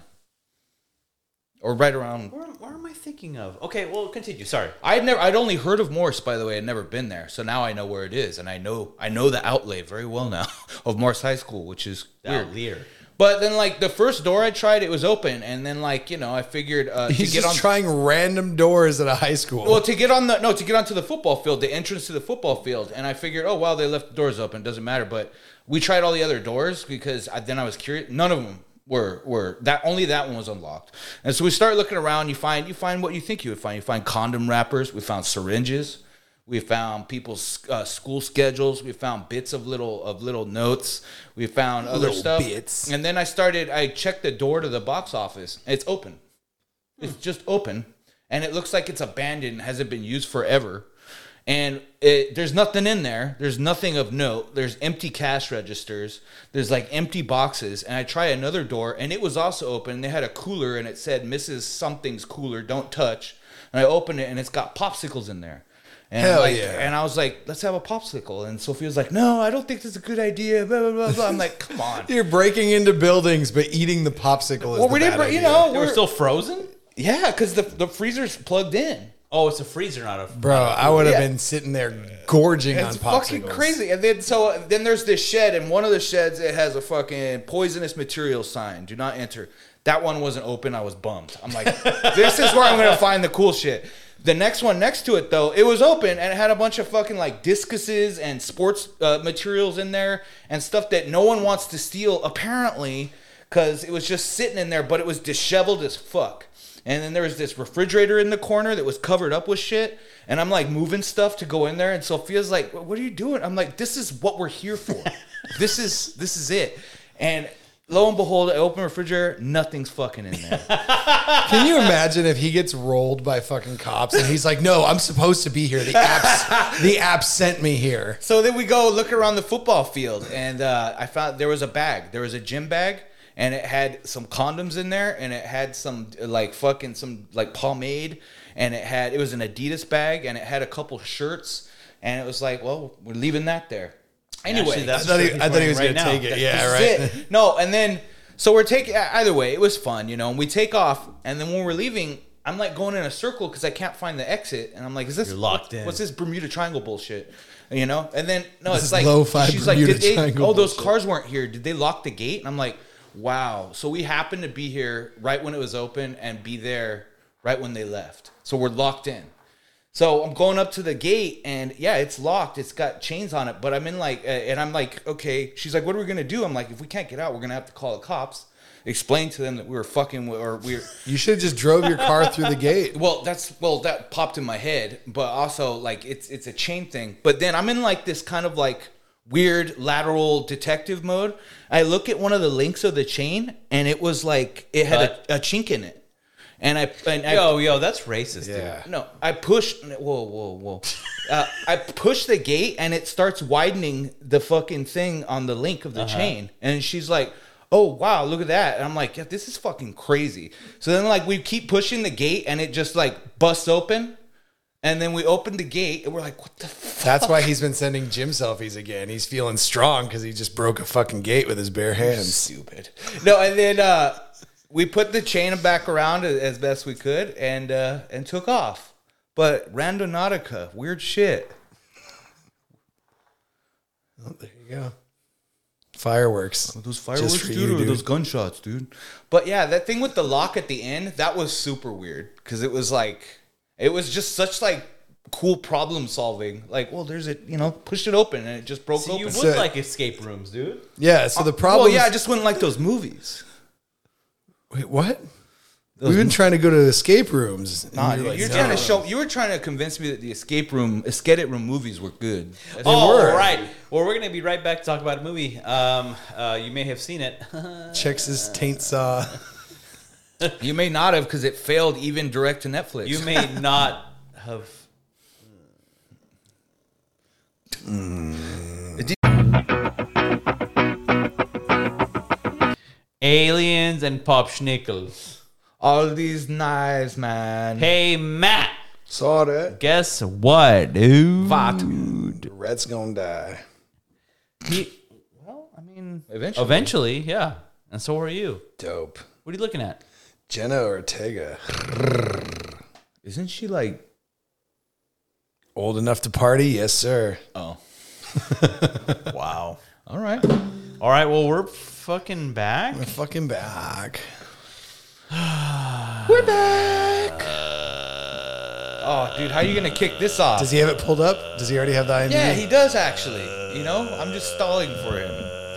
Or right around. Where am I thinking of? Okay, well, continue. Sorry, I'd only heard of Morse, by the way. I'd never been there, so now I know where it is, and I know the outlay very well now of Morse High School, which is weird. But then, like, the first door I tried, it was open, and then, like, I figured He's just trying random doors at a high school. Well, to get onto the football field, the entrance to the football field, and I figured, oh wow, they left the doors open. It doesn't matter. But we tried all the other doors because then I was curious. None of them. Were that only that one was unlocked, and so we start looking around. You find what you think you would find. You find condom wrappers. We found syringes. We found people's school schedules. We found bits of little notes. We found other stuff. Bits. And then I checked the door to the box office. It's open. It's just open, and it looks like it's abandoned. Hasn't been used forever. And there's nothing in there. There's nothing of note. There's empty cash registers. There's like empty boxes. And I try another door, and it was also open. They had a cooler, and it said, Mrs. Something's cooler, don't touch. And I opened it, and it's got popsicles in there. And Hell yeah. And I was like, let's have a popsicle. And Sophia was like, no, I don't think that's a good idea. Blah, blah, blah, blah. I'm like, come on. You're breaking into buildings, but eating the popsicle is the bad idea. They were still frozen? Yeah, because the freezer's plugged in. Oh, it's a freezer, not a... Bro, I would have been sitting there gorging on popsicles. It's fucking crazy. And then there's this shed, and one of the sheds, it has a fucking poisonous material sign. Do not enter. That one wasn't open. I was bummed. I'm like, this is where I'm going to find the cool shit. The next one next to it, though, it was open, and it had a bunch of fucking, like, discuses and sports materials in there and stuff that no one wants to steal, apparently, because it was just sitting in there, but it was disheveled as fuck. And then there was this refrigerator in the corner that was covered up with shit. And I'm like moving stuff to go in there. And Sophia's like, what are you doing? I'm like, this is what we're here for. This is it. And lo and behold, I open the refrigerator. Nothing's fucking in there. Can you imagine if he gets rolled by fucking cops and he's like, no, I'm supposed to be here. The app sent me here. So then we go look around the football field. And I found there was a bag. There was a gym bag. And it had some condoms in there, and it had some pomade, and it was an Adidas bag, and it had a couple shirts, and it was like, well, we're leaving that there. Anyway, Actually, I thought he was going to take it. Yeah, right. No, and then so we're taking either way. It was fun, and we take off, and then when we're leaving, I'm like going in a circle because I can't find the exit, and I'm like, is this You're locked in? What's this Bermuda Triangle bullshit? You know, and then no, This it's is like lo-fi she's like, Bermuda did they? Triangle Oh, those bullshit. cars weren't here. Did they lock the gate? And I'm like, wow. So we happened to be here right when it was open and be there right when they left. So we're locked in. So I'm going up to the gate and yeah, it's locked. It's got chains on it, but I'm in like, and I'm like, okay. She's like, what are we gonna do? I'm like, if we can't get out, we're gonna have to call the cops. Explain to them that we were fucking or we're. You should have just drove your car through the gate. Well, that popped in my head, but also like it's a chain thing. But then I'm in like this kind of like weird lateral detective mode. I look at one of the links of the chain, and it was like it had a chink in it, and I Yo, that's racist, Yeah. dude. no, I pushed. Whoa. I pushed the gate, and it starts widening the fucking thing on the link of the chain, and she's like. Oh, wow, look at that. And I'm like, yeah, this is fucking crazy. So then, like, we keep pushing the gate, and it just, like, busts open. And then we open the gate, and we're like, what the fuck? That's why he's been sending gym selfies again. He's feeling strong because he just broke a fucking gate with his bare hands. Stupid. No, and then we put the chain back around as best we could and took off. But Randonautica, weird shit. Oh, there you go. Fireworks. Those Just for you, dude. gunshots, dude. But yeah, that thing with the lock at the end, that was super weird. Because it was like, it was just such like cool problem solving. Like, well, there's it, pushed it open and it just broke See, you open. would like escape rooms, dude. Yeah, so the problem. Well, yeah, I just wouldn't like those movies. Wait, what? We've been trying to go to escape rooms. and Nah, you're like, you're no. trying to show. You were trying to convince me that the escape room movies were good. All right. Well, we're gonna be right back to talk about a movie. You may have seen it. Checks his taint saw. You may not have because it failed even direct to Netflix. You may not have. Aliens and Pop Schnickels. all these knives, man. Hey, Matt. Saw that. Guess what, dude? The rat's gonna die. Well, I mean, Eventually. yeah. And so are you. Dope. What are you looking at? Jenna Ortega. Isn't she like? Old enough to party? Yes, sir. Oh, Wow. all right. All right. Well, we're fucking back. We're fucking back. We're back. Oh, dude, how are you gonna kick this off? Does he have it pulled up? Does he already have the IMDb? Yeah, he does actually. I'm just stalling for him.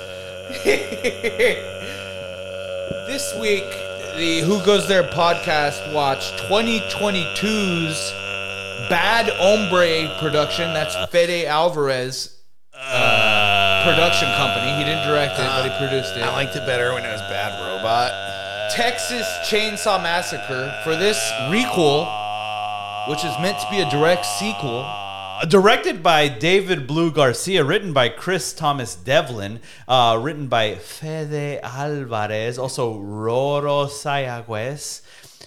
This week, the Who Goes There podcast watched 2022's Bad Hombre production. That's Fede Alvarez production company. He didn't direct it, but he produced it. I liked it better when it was Bad Robot. Texas Chainsaw Massacre for this requel, which is meant to be a direct sequel. Directed by David Blue Garcia, written by Chris Thomas Devlin, written by Fede Alvarez, also Roro Sayagüez,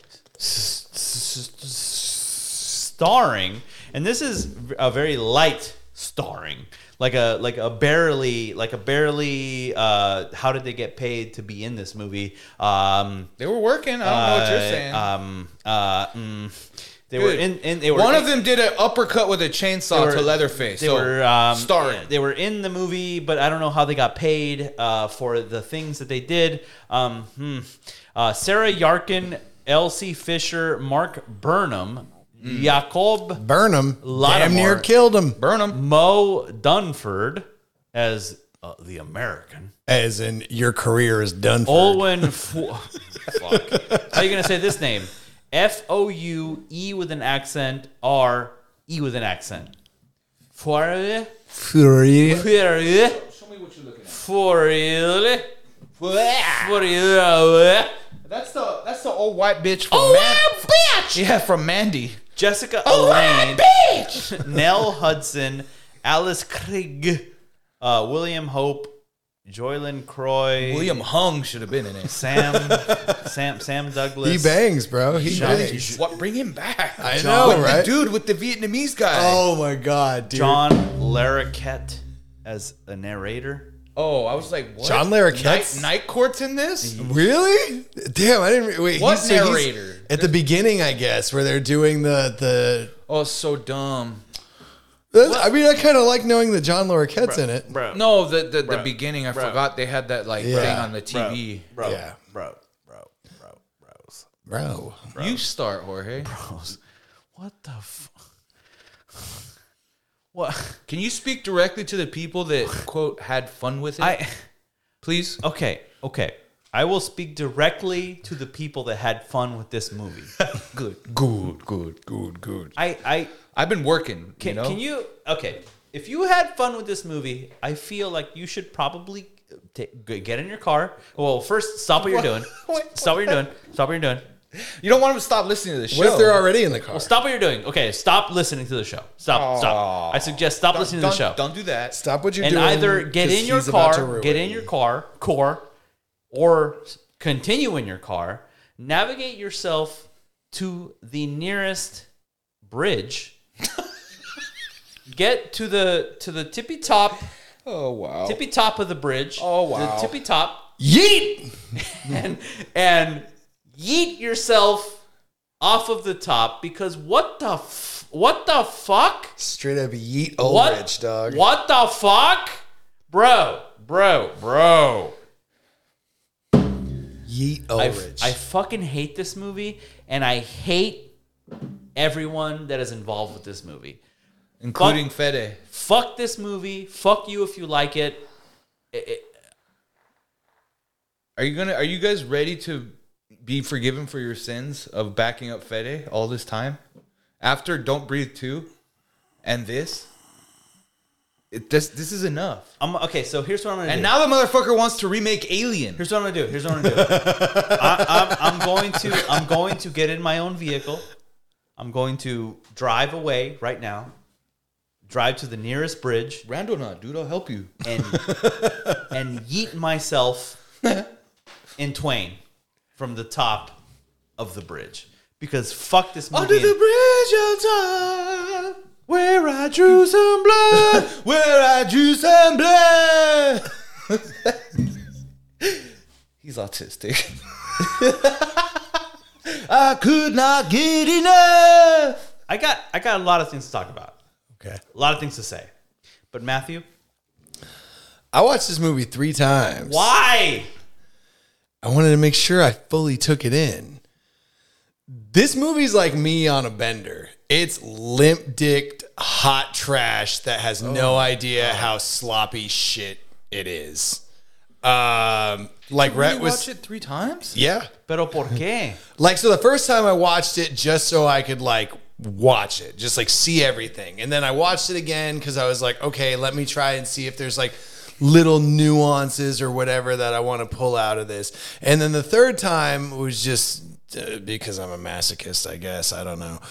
starring, and this is a very light starring, like a barely how did they get paid to be in this movie? They were working. I don't know what you're saying. They were in. They were One of them did an uppercut with a chainsaw to Leatherface. They were starring. They were in the movie, but I don't know how they got paid for the things that they did. Sarah Yarkin, Elsie Fisher, Mark Burnham, Jacob Burnham. Lattimore. Damn near killed him. Burn them. Mo Dunford as the American. As in, your career is done for. Olwen. Fuck. How are you gonna say this name? Foue with an accent, R-E with an accent. Fourier. Fury. Fourier. Show me what you're looking at. Fourier. That's the old white bitch from Mandy. Yeah, from Mandy. Jessica Elaine. Nell Hudson. Alice Krieg. William Hope. Joylyn Croy. William Hung should have been in it. Sam Douglas. He bangs, bro. He bangs. What? Bring him back. I know, With right? the dude with the Vietnamese guy. Oh my god, dude. John Larroquette as a narrator. Oh, I was like, what? John Larroquette's- Night Court's in this? Really? Damn, I didn't. Wait, What he's narrator? at the beginning, I guess, where they're doing the. Oh, it's so dumb. I mean, I kind of like knowing that John Larroquette's in it. Bro. No, the Bro. beginning, I Bro. forgot they had that like Yeah. thing on the TV. Bro. Yeah. Bros. Bro. You start, Jorge. What the What? Can you speak directly to the people that quote had fun with it? Please. Okay. I will speak directly to the people that had fun with this movie. Good. I've been working. Can you? Okay, if you had fun with this movie, I feel like you should probably get in your car. Well, first stop what you're doing. Stop what you're doing. You don't want them to stop listening to the show. What if they're already in the car? Well, stop what you're doing. Okay, stop listening to the show. Stop. I suggest stop listening to the show. Don't do that. Stop what you're And doing. either get 'cause in your he's about to car, ruin get in you. your car, or continue in your car. Navigate yourself to the nearest bridge. Get to the tippy top. Oh wow. Tippy top of the bridge. Oh, wow. The tippy top, Yeet! and yeet yourself off of the top because what the fuck? Straight up yeet What? Ulrich, dog. What the fuck, bro? Yeet Ulrich. I fucking hate this movie, and I hate everyone that is involved with this movie. Including Fede. Fuck this movie. Fuck you if you like it. Are you guys ready to be forgiven for your sins of backing up Fede all this time? After Don't Breathe 2 and this? This is enough. Okay, so here's what I'm gonna do. And now the motherfucker wants to remake Alien. Here's what I'm gonna do. I'm going to get in my own vehicle. I'm going to drive away right now. Drive to the nearest bridge Randall not, dude. I'll help you. and yeet myself in twain from the top of the bridge because fuck this movie. Under the bridge of time, where I drew some blood, where I drew some blood. He's autistic. I could not get enough. I got a lot of things to talk about. okay. A lot of things to say. But Matthew, I watched this movie 3 times. why? I wanted to make sure I fully took it in. This movie's like me on a bender. It's limp-dicked hot trash that has no idea how sloppy shit it is. Like Rhett was... watch it 3 times? Yeah. Pero por qué? Like, so the first time I watched it just so I could, like, watch it. Just, like, see everything. And then I watched it again because I was like, okay, let me try and see if there's, like, little nuances or whatever that I want to pull out of this. And then the third time was just because I'm a masochist, I guess. I don't know.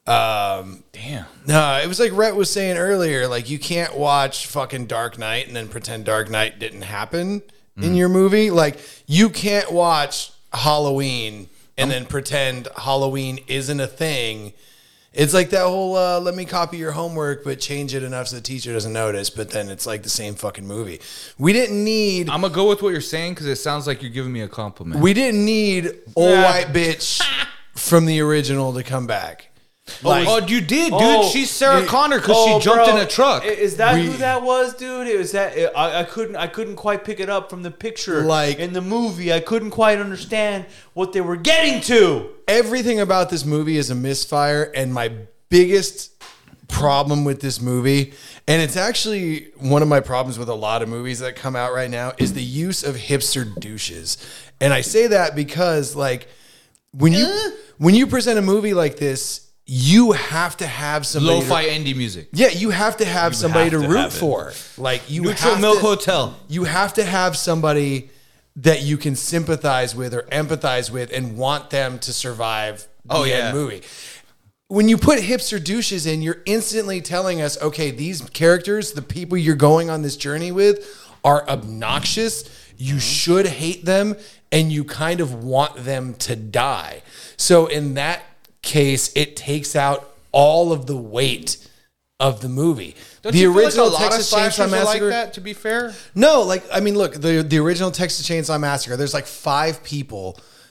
Damn. No, it was like Rhett was saying earlier, like you can't watch fucking Dark Knight and then pretend Dark Knight didn't happen in your movie. Like you can't watch Halloween and then pretend Halloween isn't a thing. It's like that whole let me copy your homework but change it enough so the teacher doesn't notice, but then it's like the same fucking movie. We didn't need I'm going to go with what you're saying because it sounds like you're giving me a compliment. old white bitch from the original to come back. Like, you did, dude. Oh, She's Sarah Connor because Oh, she jumped bro. in a truck. Is that who that was, dude? It was that I couldn't quite pick it up from the picture. Like- in the movie, I couldn't quite understand what they were getting to. everything about this movie is a misfire, and my biggest problem with this movie, and it's actually one of my problems with a lot of movies that come out right now, is the use of hipster douches. And I say that because like when you present a movie like this, you have to have somebody Lo-fi indie music. yeah, you have to have somebody to have to root have it. for. Like you Neutral have Milk to, Hotel. You have to have somebody that you can sympathize with or empathize with and want them to survive the end movie. When you put hipster douches in, you're instantly telling us, okay, these characters, the people you're going on this journey with, are obnoxious. You should hate them, and you kind of want them to die. So in that case, it takes out all of the weight of the movie. Don't the you feel original like a lot Texas of Chainsaw slashers are like Massacre. that, to be fair? No, like I mean, look, the original Texas Chainsaw Massacre. There's like 5 people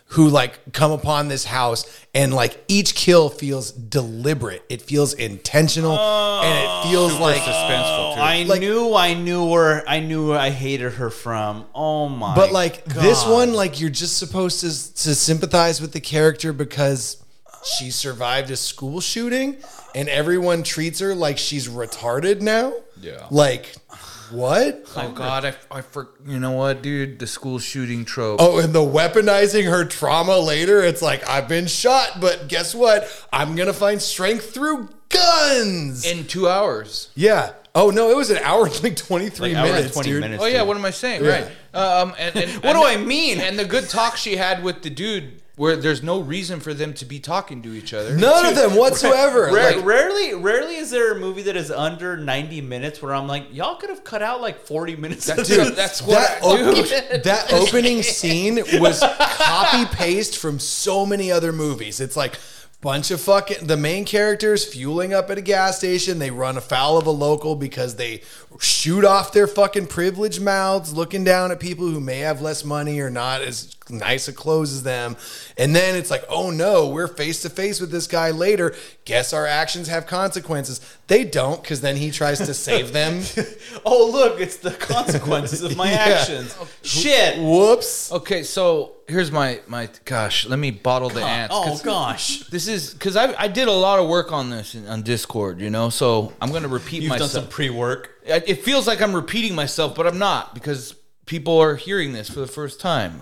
who like come upon this house, and like each kill feels deliberate. It feels intentional, and it feels like suspenseful too. I knew where I hated her from. Oh my! But like God. this one, like you're just supposed to sympathize with the character because she survived a school shooting, and everyone treats her like she's retarded now. Yeah. Like, what? Oh God, you know what, dude? The school shooting trope. Oh, and the weaponizing her trauma later. It's like, I've been shot, but guess what? I'm gonna find strength through guns In 2 hours. Yeah. Oh no, it was an hour and like 23 Like, hour and minutes, 20 dude. minutes. Oh yeah, dude. what am I saying? Yeah. Right. And What do I mean? And the good talk she had with the dude, where there's no reason for them to be talking to each other. None of them whatsoever. Like, Rarely is there a movie that is under 90 minutes where I'm like, y'all could have cut out like 40 minutes. of Dude, this. that's what that opening scene was copy paste from so many other movies. It's like bunch of fucking the main characters fueling up at a gas station. They run afoul of a local because they shoot off their fucking privileged mouths, looking down at people who may have less money or not as nice of clothes as them. And then it's like, oh no, we're face to face with this guy later. Guess our actions have consequences. They don't, because then he tries to save them. Oh, look, it's the consequences of my Yeah. actions. Shit. Whoops. Okay, so here's my gosh, let me bottle the ants. Oh, gosh. This is because I did a lot of work on this on Discord, you know, so I'm going to repeat You've myself. done some pre-work. It feels like I'm repeating myself, but I'm not, because people are hearing this for the first time.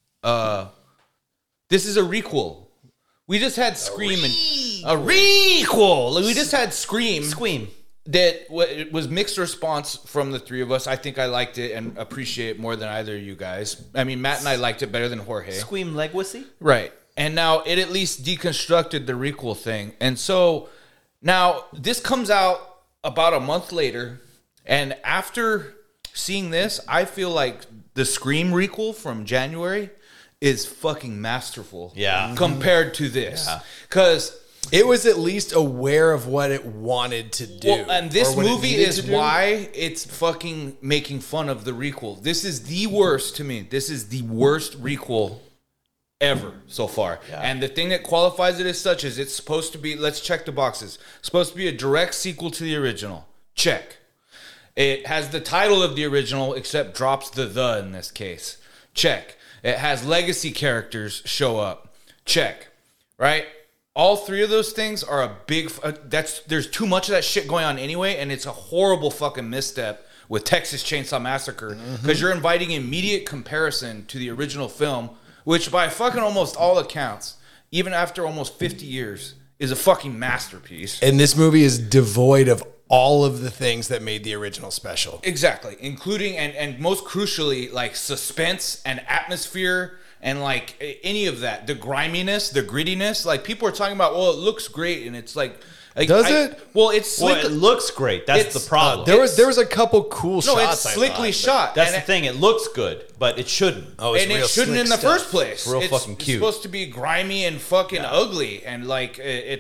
This is a requel. We just had Scream a requel. Like, we just had Scream that it was mixed response from the three of us. I think I liked it and appreciate it more than either of you guys. I mean, Matt and I liked it better than Jorge. Scream Legacy? Right. And now it at least deconstructed the requel thing. And so now this comes out about a month later. And after seeing this, I feel like the Scream requel from January is fucking masterful. Yeah. Compared to this. Yeah. Because It was at least aware of what it wanted to do. well, and this or what it movie needed is to do. why it's fucking making fun of the requel. This is the worst to me. This is the worst requel ever so far. Yeah. And the thing that qualifies it as such is it's supposed to be, let's check the boxes, supposed to be a direct sequel to the original. Check. It has the title of the original except drops the in this case. Check. It has legacy characters show up. Check. Right? All three of those things are a big there's too much of that shit going on anyway, and it's a horrible fucking misstep with Texas Chainsaw Massacre because you're inviting immediate comparison to the original film, which by fucking almost all accounts, even after almost 50 years, is a fucking masterpiece. And this movie is devoid of all of the things that made the original special. Exactly, including and most crucially, like suspense and atmosphere and like any of that, the griminess, the grittiness. Like people are talking about, well, it looks great, and it's like Does it? Well, it's Well, slick. it looks great. That's It's- the problem. There was a couple cool No, shots. it's I slickly thought, shot. That's and the thing. It looks good, but it shouldn't. Oh, and it shouldn't in the first place. It's real fucking cute. It's supposed to be grimy and fucking ugly, and like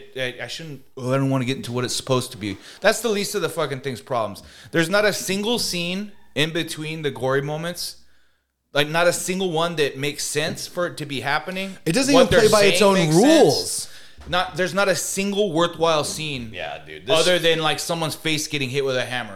I shouldn't. I don't want to get into what it's supposed to be. That's the least of the fucking thing's problems. There's not a single scene in between the gory moments, like not a single one that makes sense for it to be happening. It doesn't What even play they're by its saying own makes rules. sense. There's not a single worthwhile scene. Yeah, dude. Other than like someone's face getting hit with a hammer,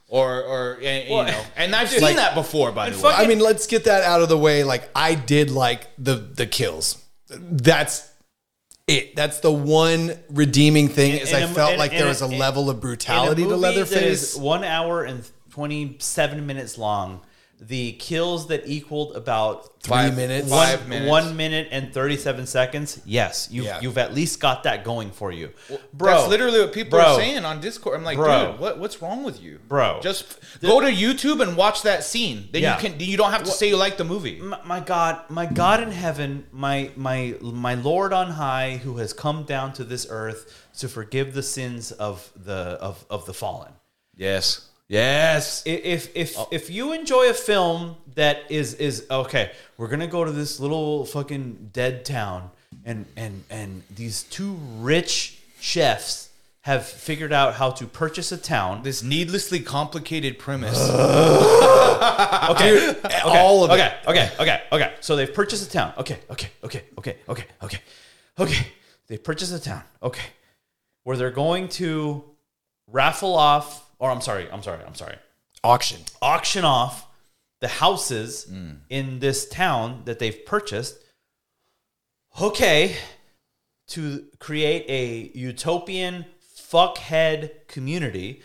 or you know, and I've seen that before. By the way, I mean, let's get that out of the way. Like, I did like the kills. That's it. That's the one redeeming thing is I felt like there was a level of brutality to Leatherface. 1 hour and 27 minutes long. The kills that equaled about 3 minutes. 5 minutes. 1 minute and 37 seconds. Yes, you've at least got that going for you, bro. That's literally what people are saying on Discord. I'm like, Bro. dude, what's wrong with you, Bro. Just go to YouTube and watch that scene. Then you don't have to say you like the movie. My God in heaven, my Lord on high, who has come down to this earth to forgive the sins of the fallen. Yes. If you enjoy a film that is okay, we're gonna go to this little fucking dead town, and these two rich chefs have figured out how to purchase a town. This needlessly complicated premise. Okay. All of it. Okay. So they've purchased a town. Okay. They purchased a town. Okay. Where they're going to raffle off, or I'm sorry. Auction off the houses in this town that they've purchased. Okay. To create a utopian fuckhead community.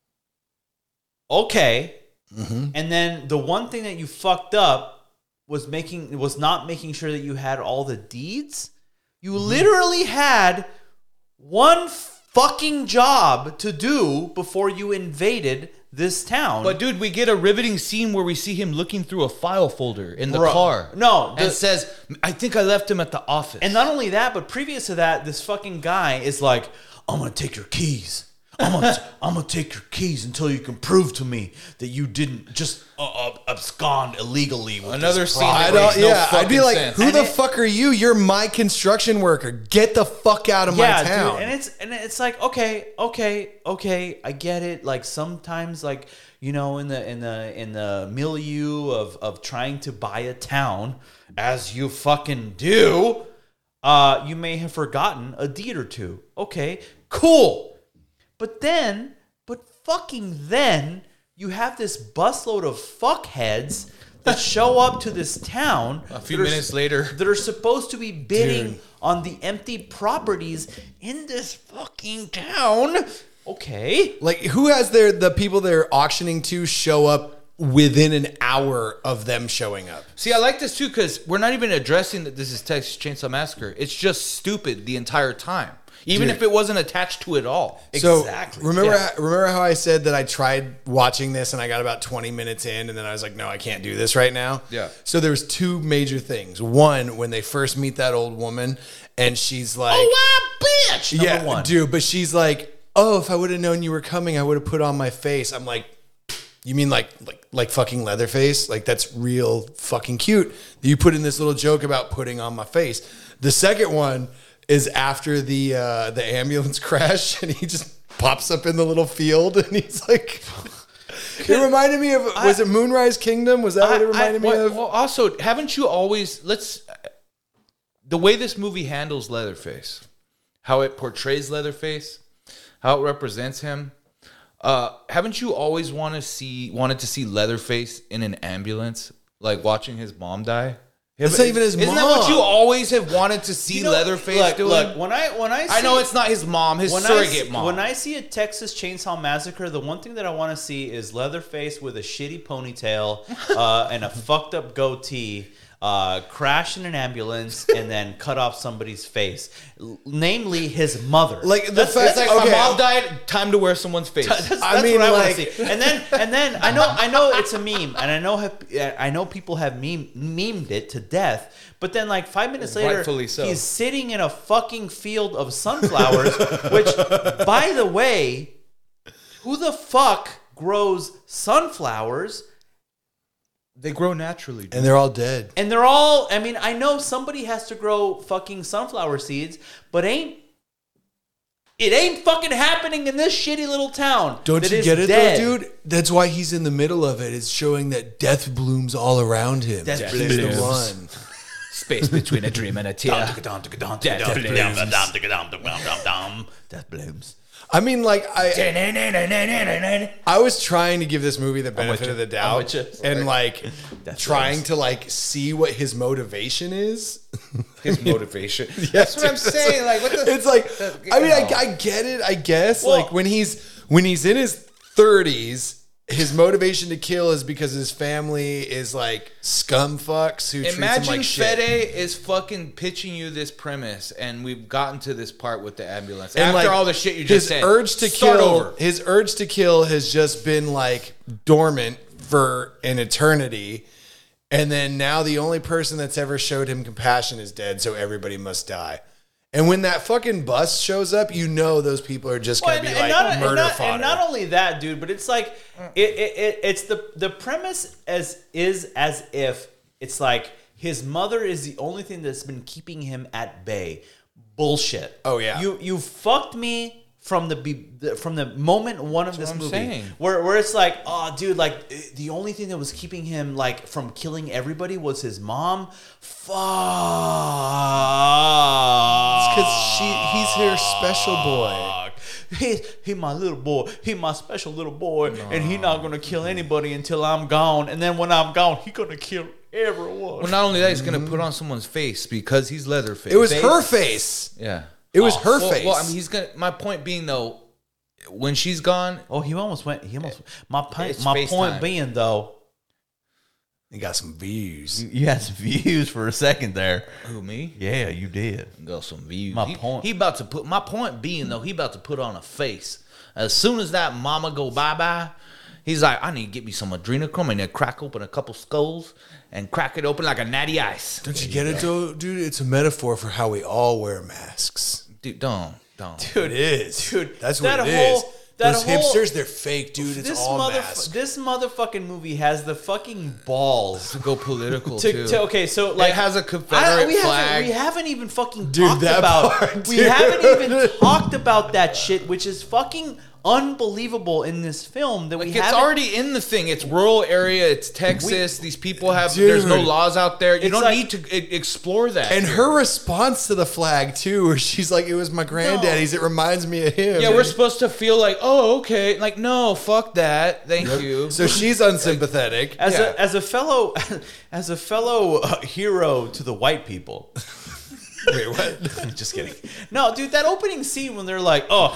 Okay. And then the one thing that you fucked up was not making sure that you had all the deeds. You literally had one fucking job to do before you invaded this town. But dude, we get a riveting scene where we see him looking through a file folder in the Bro, car. no, and says, I think I left him at the office. And not only that, but previous to that, this fucking guy is like, I'm gonna take your keys. I'm gonna take your keys until you can prove to me that you didn't just abscond illegally with Another this scene product. that makes no I'd be fucking like, sense. who And the fuck are you? You're my construction worker. Get the fuck out of my town. Dude, and it's like, okay, I get it. Like sometimes, like, you know, in the milieu of trying to buy a town, as you fucking do, you may have forgotten a deed or two. Okay, cool. But fucking then, you have this busload of fuckheads that show up to this town A few minutes later. that are supposed to be bidding on the empty properties in this fucking town. Okay. Like, who has the people they're auctioning to show up within an hour of them showing up? See, I like this too because we're not even addressing that this is Texas Chainsaw Massacre. It's just stupid the entire time. Even if it wasn't attached to it all. So Exactly. remember how I said that I tried watching this and I got about 20 minutes in and then I was like, no, I can't do this right now. Yeah. So there was two major things. One, when they first meet that old woman and she's like, Oh, wow, bitch. Number one. dude, but she's like, oh, if I would have known you were coming, I would have put on my face. I'm like, you mean like fucking Leatherface? Like, that's real fucking cute. You put in this little joke about putting on my face. The second one is after the ambulance crash and he just pops up in the little field and he's like, it reminded me of, was it Moonrise Kingdom? Was that what it reminded me of? Well, also, haven't you always, the way this movie handles Leatherface, how it portrays Leatherface, how it represents him, haven't you always wanted to see Leatherface in an ambulance, like watching his mom die? That's not even his mom. Isn't that what you always have wanted to see Leatherface doing? Look, when I see, I know it's not his mom, his surrogate mom. When I see a Texas Chainsaw Massacre, the one thing that I want to see is Leatherface with a shitty ponytail and a fucked up goatee, crash in an ambulance and then cut off somebody's face, namely his mother. Like the That's fact, It's like my mom died, time to wear someone's face. That's I mean, what I want like- to see. And then I know it's a meme, and I know people have memed it to death. But then, like 5 minutes later, Rightfully so. he's sitting in a fucking field of sunflowers. Which, by the way, who the fuck grows sunflowers? They grow naturally. Dude. and they're all dead. And they're all. I mean, I know somebody has to grow fucking sunflower seeds, but it ain't fucking happening in this shitty little town. Don't that you is get it dead. though, dude? That's why he's in the middle of it. It's showing that death blooms all around him. Death He's the blooms. one. Space between a dream and a tear. Death blooms. I mean, like, I was trying to give this movie the benefit you. of the I'm doubt with you. and like Death trying blooms. to like see what his motivation is. His motivation. Yeah, That's what I'm dude, saying. Like, what the? It's like, I mean, I get it, I guess. Well- like when he's in his 30s, his motivation to kill is because his family is like scum fucks who treat him Imagine like shit. Fede is fucking pitching you this premise, and we've gotten to this part with the ambulance. And, After like, all the shit you just said, His urge to kill has just been like dormant for an eternity. And then now the only person that's ever showed him compassion is dead, so everybody must die. And when that fucking bus shows up, you know those people are just going to be like murder fodder. And not only that, dude, but it's like it's the premise as if it's like his mother is the only thing that's been keeping him at bay. Bullshit. Oh, yeah. You fucked me from the moment one of this movie, saying. where it's like, oh, dude, like the only thing that was keeping him like from killing everybody was his mom. Fuck. It's because he's her special boy. He my little boy. He my special little boy, and he not gonna kill anybody until I'm gone. And then when I'm gone, he gonna kill everyone. Well, not only that, he's gonna put on someone's face because he's Leatherface. It was her face. Yeah. It was her face. Well, I mean, he's gonna. My point being though, when she's gone, he almost went. My point FaceTime. being though, He got some views. you had some views for a second there. who me? Yeah, you did. Got some views. My point- He about to put. My point being though, he about to put on a face. As soon as that mama go bye bye, he's like, I need to get me some adrenochrome and then crack open a couple skulls and crack it open like a natty ice. Don't you get it, though, dude? It's a metaphor for how we all wear masks. Dude, don't. Dude, it is. Dude, That's that what it whole- is. that Those whole- hipsters, they're fake, dude. It's all masks. This motherfucking movie has the fucking balls To go political too. to okay, so like it has a Confederate we flag. haven't even fucking Dude, talked that about. part, we dude. haven't even talked about that shit, which is fucking unbelievable in this film. That we Like it's haven't. already in the thing. It's rural area. It's Texas. These people have. Dude. There's no laws out there. You It's don't like- need to explore that. And her response to the flag, too, where she's like, it was my granddaddy's. It reminds me of him. yeah, we're supposed to feel like, oh, okay. Like, no, fuck that. Thank you. So she's unsympathetic. as a fellow hero to the white people. Wait, what? Just kidding. No, dude, that opening scene when they're like, "Oh,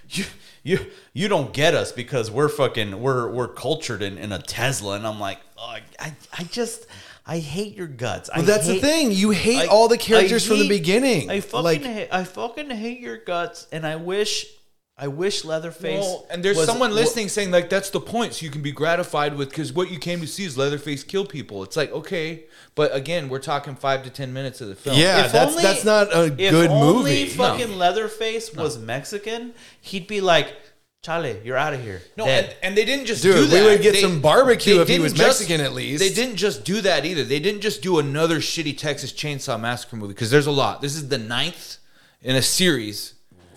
you don't get us because we're cultured in a Tesla," and I'm like, oh, I hate your guts. Well, that's the thing. You hate all the characters from the beginning. I fucking hate your guts, and I wish Leatherface. Well, and there's someone listening saying like that's the point, so you can be gratified with because what you came to see is Leatherface kill people. It's like okay, but again, we're talking 5 to 10 minutes of the film. Yeah, If that's not a good If only movie. fucking Leatherface was Mexican, he'd be like, Charlie, you're out of here. No, Dead. and they didn't just Dude, do that. we would get some barbecue if he didn't was Mexican at least. They didn't just do that either. They didn't just do another shitty Texas Chainsaw Massacre movie because there's a lot. This is the 9th in a series.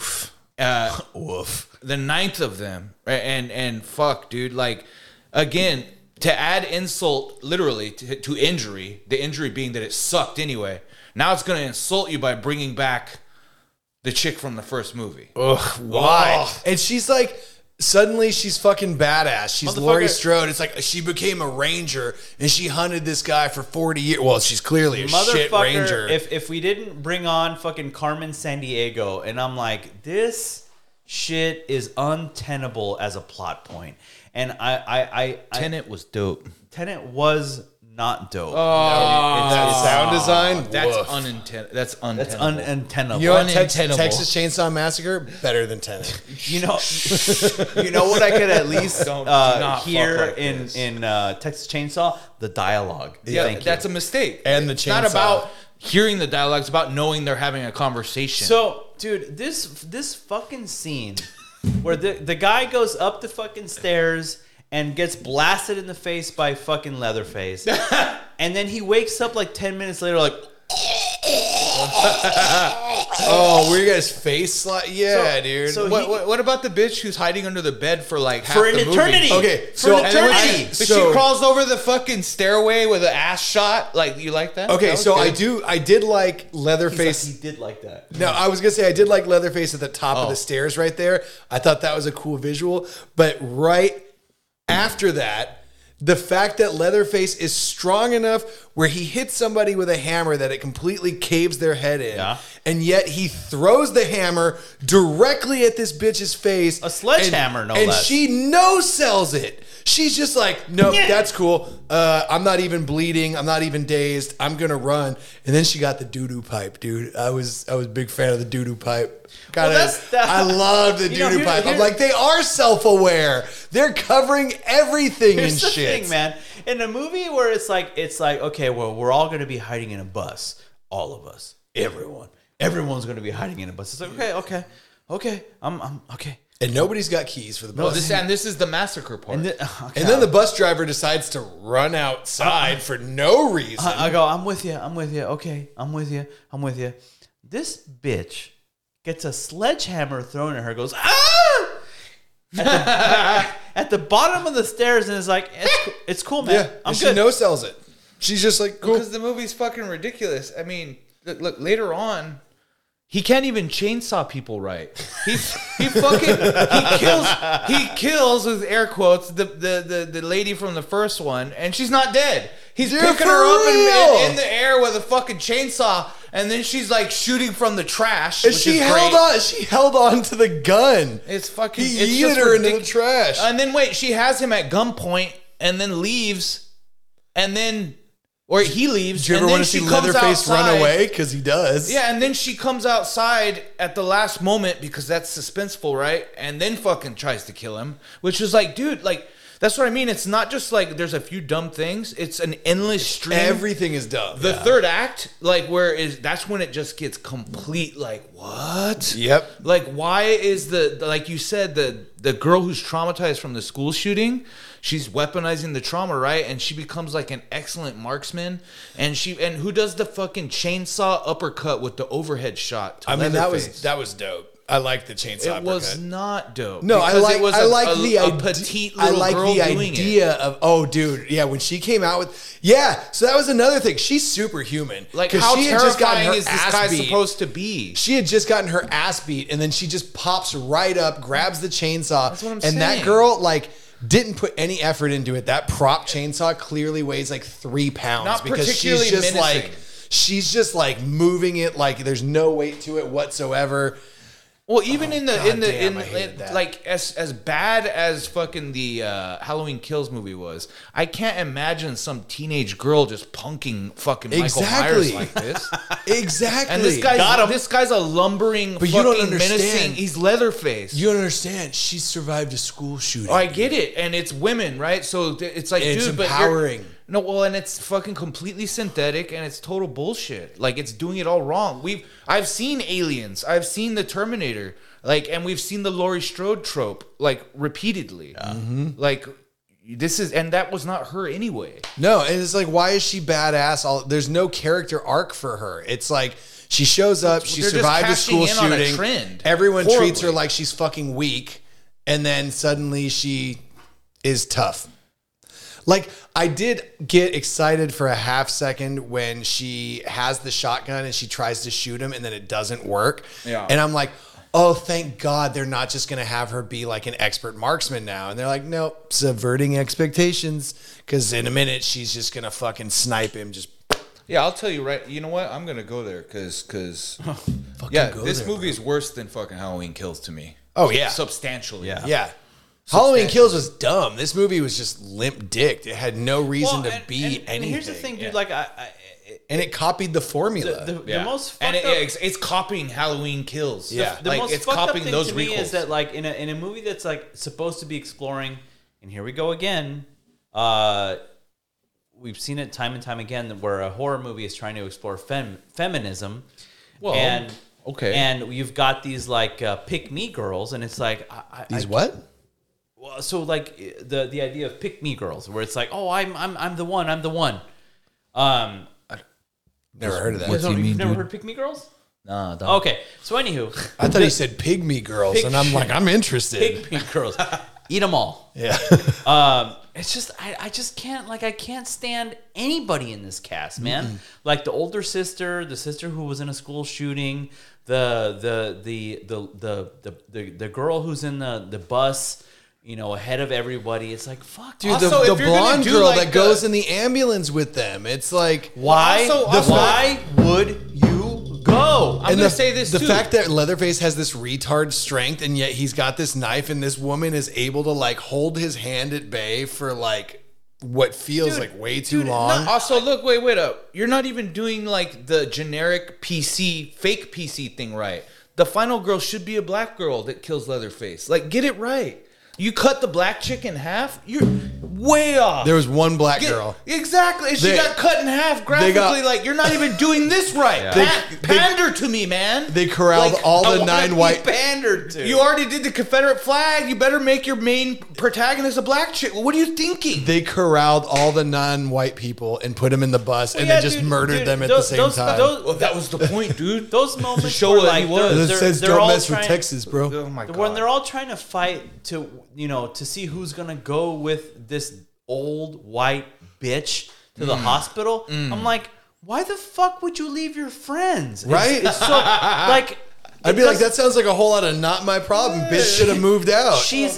Woof. The 9th of them, right? And fuck, dude. Like, again, to add insult, literally to injury. The injury being that it sucked anyway. Now it's gonna insult you by bringing back the chick from the first movie. Ugh, why? And she's like, suddenly she's fucking badass. She's Laurie Strode. It's like she became a ranger and she hunted this guy for 40 years. Well, she's clearly a shit ranger. If we didn't bring on fucking Carmen Sandiego, and I'm like, this shit is untenable as a plot point, and Tenet was dope. Tenet was not dope. that sound design, That's woof. untenable. That's That's untenable. untenable. You know what? untenable. Texas Chainsaw Massacre, better than Tenet. You know what I could at least Don't- do not hear fuck like in this. Texas Chainsaw, the dialogue. Yeah, Thank you. that's a mistake. And the It's not chainsaw. about hearing the dialogue. It's about knowing they're having a conversation. So, dude, this fucking scene where the guy goes up the fucking stairs and gets blasted in the face by fucking Leatherface, and then he wakes up like 10 minutes later, like. Oh, where you guys face slide? Yeah, dude. so what about the bitch who's hiding under the bed for like half For an the movie? eternity. Okay, For so an eternity. But So- she crawls over the fucking stairway with an ass shot. Like, you like that? Okay, That was so good. I did like He's like, Leatherface. he did like that. No, I was gonna say I did like Leatherface at the top of the stairs right there. I thought that was a cool visual. But right after that, the fact that Leatherface is strong enough where he hits somebody with a hammer that it completely caves their head in, Yeah. and yet he throws the hammer directly at this bitch's face. A sledgehammer, no and less. she no-sells it. She's just like, nope, Yeah. that's cool. I'm not even bleeding. I'm not even dazed. I'm gonna run. And then she got the doo-doo pipe, dude. I was a big fan of the doo-doo pipe. I love the You know, doo-doo pipe. I'm here- like, they are self-aware. They're covering everything Here's and the shit. thing, man. In a movie where it's like, okay, well, we're all going to be hiding in a bus. All of us, everyone's going to be hiding in a bus. It's like, okay, I'm okay. And nobody's got keys for the bus. This is the massacre part. And And then the bus driver decides to run outside for no reason. I go, I'm with you. Okay, I'm with you. This bitch gets a sledgehammer thrown at her, goes, ah! At the bottom of the stairs, and is like, it's cool, man. Yeah, I'm she good. no-sells it. She's just like, cool. Because the movie's fucking ridiculous. I mean, look, later on, he can't even chainsaw people right. He kills with air quotes the lady from the first one, and she's not dead. He's picking her up in the air with a fucking chainsaw, and then she's like shooting from the trash. And she held on to the gun. It's fucking. He yeeted her into the trash. And then wait, she has him at gunpoint, and then leaves, and then. Or he leaves. Do you ever want to see Leatherface run away? Because he does. Yeah, and then she comes outside at the last moment because that's suspenseful, right? And then fucking tries to kill him, which is like, dude, like, that's what I mean. It's not just like there's a few dumb things. It's an endless stream. Everything is dumb. The third act, like, that's when it just gets complete, like, what? Yep. Like, why is like you said, the girl who's traumatized from the school shooting, she's weaponizing the trauma, right? And she becomes like an excellent marksman. And who does the fucking chainsaw uppercut with the overhead shot to Leatherface? that was dope. I like the chainsaw uppercut. It was not dope. No, I like a petite little girl doing idea of, oh, dude, yeah, when she came out with, yeah, so that was another thing. She's superhuman. Like, how she had just gotten terrifying her is this ass guy beat. supposed to be? She had just gotten her ass beat, and then she just pops right up, grabs the chainsaw. That's what I'm and saying. That girl, like, didn't put any effort into it. That prop chainsaw clearly weighs like 3 pounds. Not because particularly menacing. She's just like moving it like there's no weight to it whatsoever. Well, even I hated that. like as bad as fucking the Halloween Kills movie was, I can't imagine some teenage girl just punking fucking Michael Myers like this. Exactly. And this guy's a lumbering, but fucking you don't understand. menacing. He's Leatherface. You don't understand. She survived a school shooting. Oh, I get it, and it's women, right? So it's like, it's dude, empowering. But no, well, and it's fucking completely synthetic, and it's total bullshit. Like, it's doing it all wrong. I've seen Aliens, I've seen the Terminator, like, and we've seen the Laurie Strode trope, like, repeatedly. Like, and that was not her anyway. No, and it's like, why is she badass? There's no character arc for her. It's like she shows up, she survived a school shooting. Trend. Everyone treats her like she's fucking weak, and then suddenly she is tough. Like, I did get excited for a half second when she has the shotgun and she tries to shoot him and then it doesn't work. Yeah. And I'm like, oh, thank God they're not just going to have her be like an expert marksman now. And they're like, nope, subverting expectations. Because in a minute, she's just going to fucking snipe him. Just Yeah, I'll tell you right. You know what? I'm going to go there because this movie is worse than fucking Halloween Kills to me. Oh, yeah. Substantially. Yeah. Halloween Kills was dumb. This movie was just limp dicked. It had no reason to be anything. And here's the thing, dude. Like, and it copied the formula. The most fucked and up, it's copying Halloween Kills. Yeah. The like, most it's fucked up copying thing those to me recalls. is that, like, in a movie that's like supposed to be exploring, and here we go again. We've seen it time and time again where a horror movie is trying to explore feminism. Well, and you've got these like pick me girls, and it's like what? Well, so like the idea of pick me girls, where it's like, oh, I'm the one, I'm the one. Never heard of that. You've never heard pick me girls? No, don't. Okay, so anywho, I thought he said pygmy girls, and I'm like, I'm interested. pick me girls, eat them all. Yeah. It's just I just can't, like, I can't stand anybody in this cast, man. Mm-hmm. Like the older sister, the sister who was in a school shooting, the girl who's in the bus, you know, ahead of everybody. It's like, fuck, dude. also, The blonde girl that goes in the ambulance with them. It's like, why? Why would you go? I'm gonna say this too. The fact that Leatherface has this retard strength, and yet he's got this knife, and this woman is able to like hold his hand at bay for like what feels like way too long. No, also, look, wait up. You're not even doing like the generic fake PC thing right. The final girl should be a black girl that kills Leatherface. Like, get it right. You cut the black chick in half, you're way off. There was one black girl. Exactly. And she They- got cut in half graphically. Like, you're not even doing this right. Yeah. Pander to me, man. They corralled Like, all I the wanna 9 be white. pandered to. You already did the Confederate flag. You better make your main protagonist a black chick. What are you thinking? They corralled all the non-white people and put them in the bus, and then just murdered them at the same time. Well, that was the point, dude. Those moments show were what like he was. It says they're don't all mess with trying- Texas, bro. Oh my god. When they're all trying to fight to to see who's gonna go with this old white bitch to the hospital, I'm like, why the fuck would you leave your friends? Right? It's so like. I'd be like, that sounds like a whole lot of not my problem. Bitch should have moved out. She's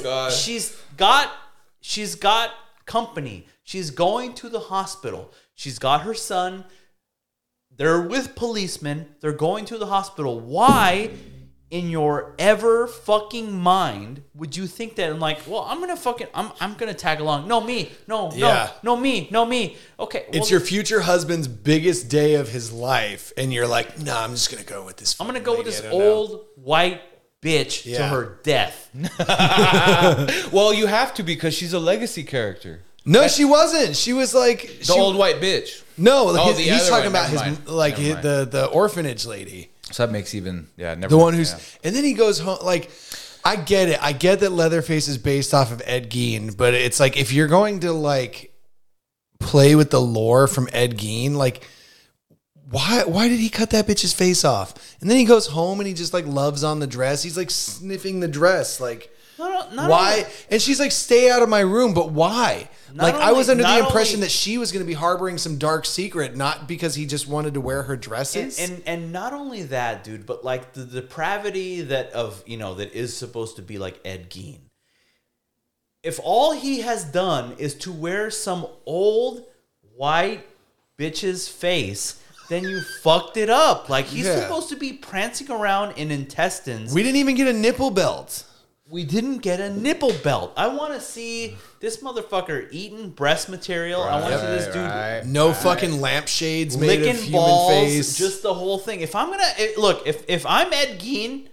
got company. She's going to the hospital. She's got her son. They're with policemen. They're going to the hospital. Why, in your ever fucking mind, would you think that? I'm like, well, I'm gonna tag along. No, me. No, Yeah. no, me. Okay, It's your future husband's biggest day of his life, and you're like, nah, I'm just gonna go with this. I'm gonna go with this lady, I don't know. old white bitch to Yeah. her death. Well, you have to because she's a legacy character. No, she wasn't. She was like The old white bitch. No, Oh, his- the he's other talking one. about Never his mind. like Never mind. the orphanage lady. So that makes even never The one who's and then he goes home like I get it. I get that Leatherface is based off of Ed Gein, but it's like if you're going to like play with the lore from Ed Gein, like why did he cut that bitch's face off? And then he goes home and he just like loves on the dress. He's like sniffing the dress like Not why? only- And she's like, stay out of my room, but why? Not Like, I was only- under the not impression only- that she was going to be harboring some dark secret, not because he just wanted to wear her dresses. And not only that, dude, but like the depravity that is supposed to be like Ed Gein. If all he has done is to wear some old white bitch's face, then you fucked it up. Like he's Yeah. supposed to be prancing around in intestines. We didn't even get a nipple belt. We didn't get a nipple belt. I want to see this motherfucker eating breast material. I want to see this dude No fucking lampshades made of licking human balls, face. just the whole thing. If I'm gonna look, if I'm Ed Gein,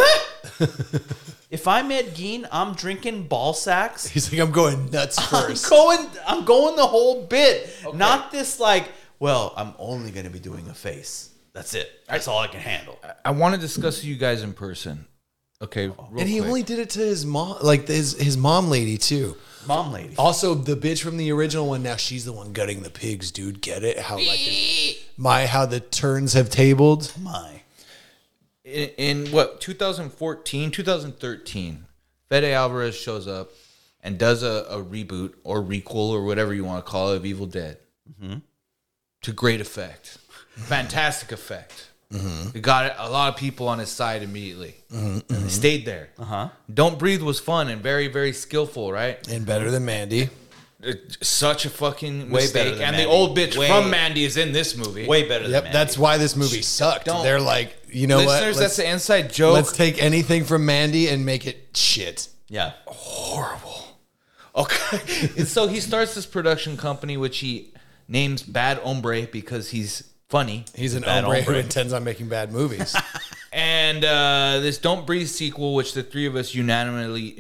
if I'm Ed Gein, I'm drinking ball sacks. He's like, I'm going nuts first. I'm going the whole bit, not this like. Well, I'm only gonna be doing a face. That's it. That's all I can handle. I want to discuss with you guys in person. Okay, real And he quick. only did it to his mom, like his mom lady too. Mom lady. Also, the bitch from the original one, now she's the one gutting the pigs, dude. Get it? How like how the turns have tabled. My. in what 2014, 2013, Fede Alvarez shows up and does a reboot or requel or whatever you want to call it of Evil Dead. To great effect, fantastic effect. He got a lot of people on his side immediately. And he stayed there. Don't Breathe was fun and very, very skillful, right? And better than Mandy. Such a fucking Way mistake. better than And Mandy. the old bitch Way- from Mandy is in this movie. Way better than Yep, Mandy. that's why this movie sucked. Don't- They're like, you know Listeners, what? that's the inside joke. Let's take anything from Mandy and make it shit. Yeah. Okay. And so he starts this production company, which he names Bad Hombre because he's funny. He's an Bad hombre who hombre. intends on making bad movies. And this Don't Breathe sequel, which the three of us unanimously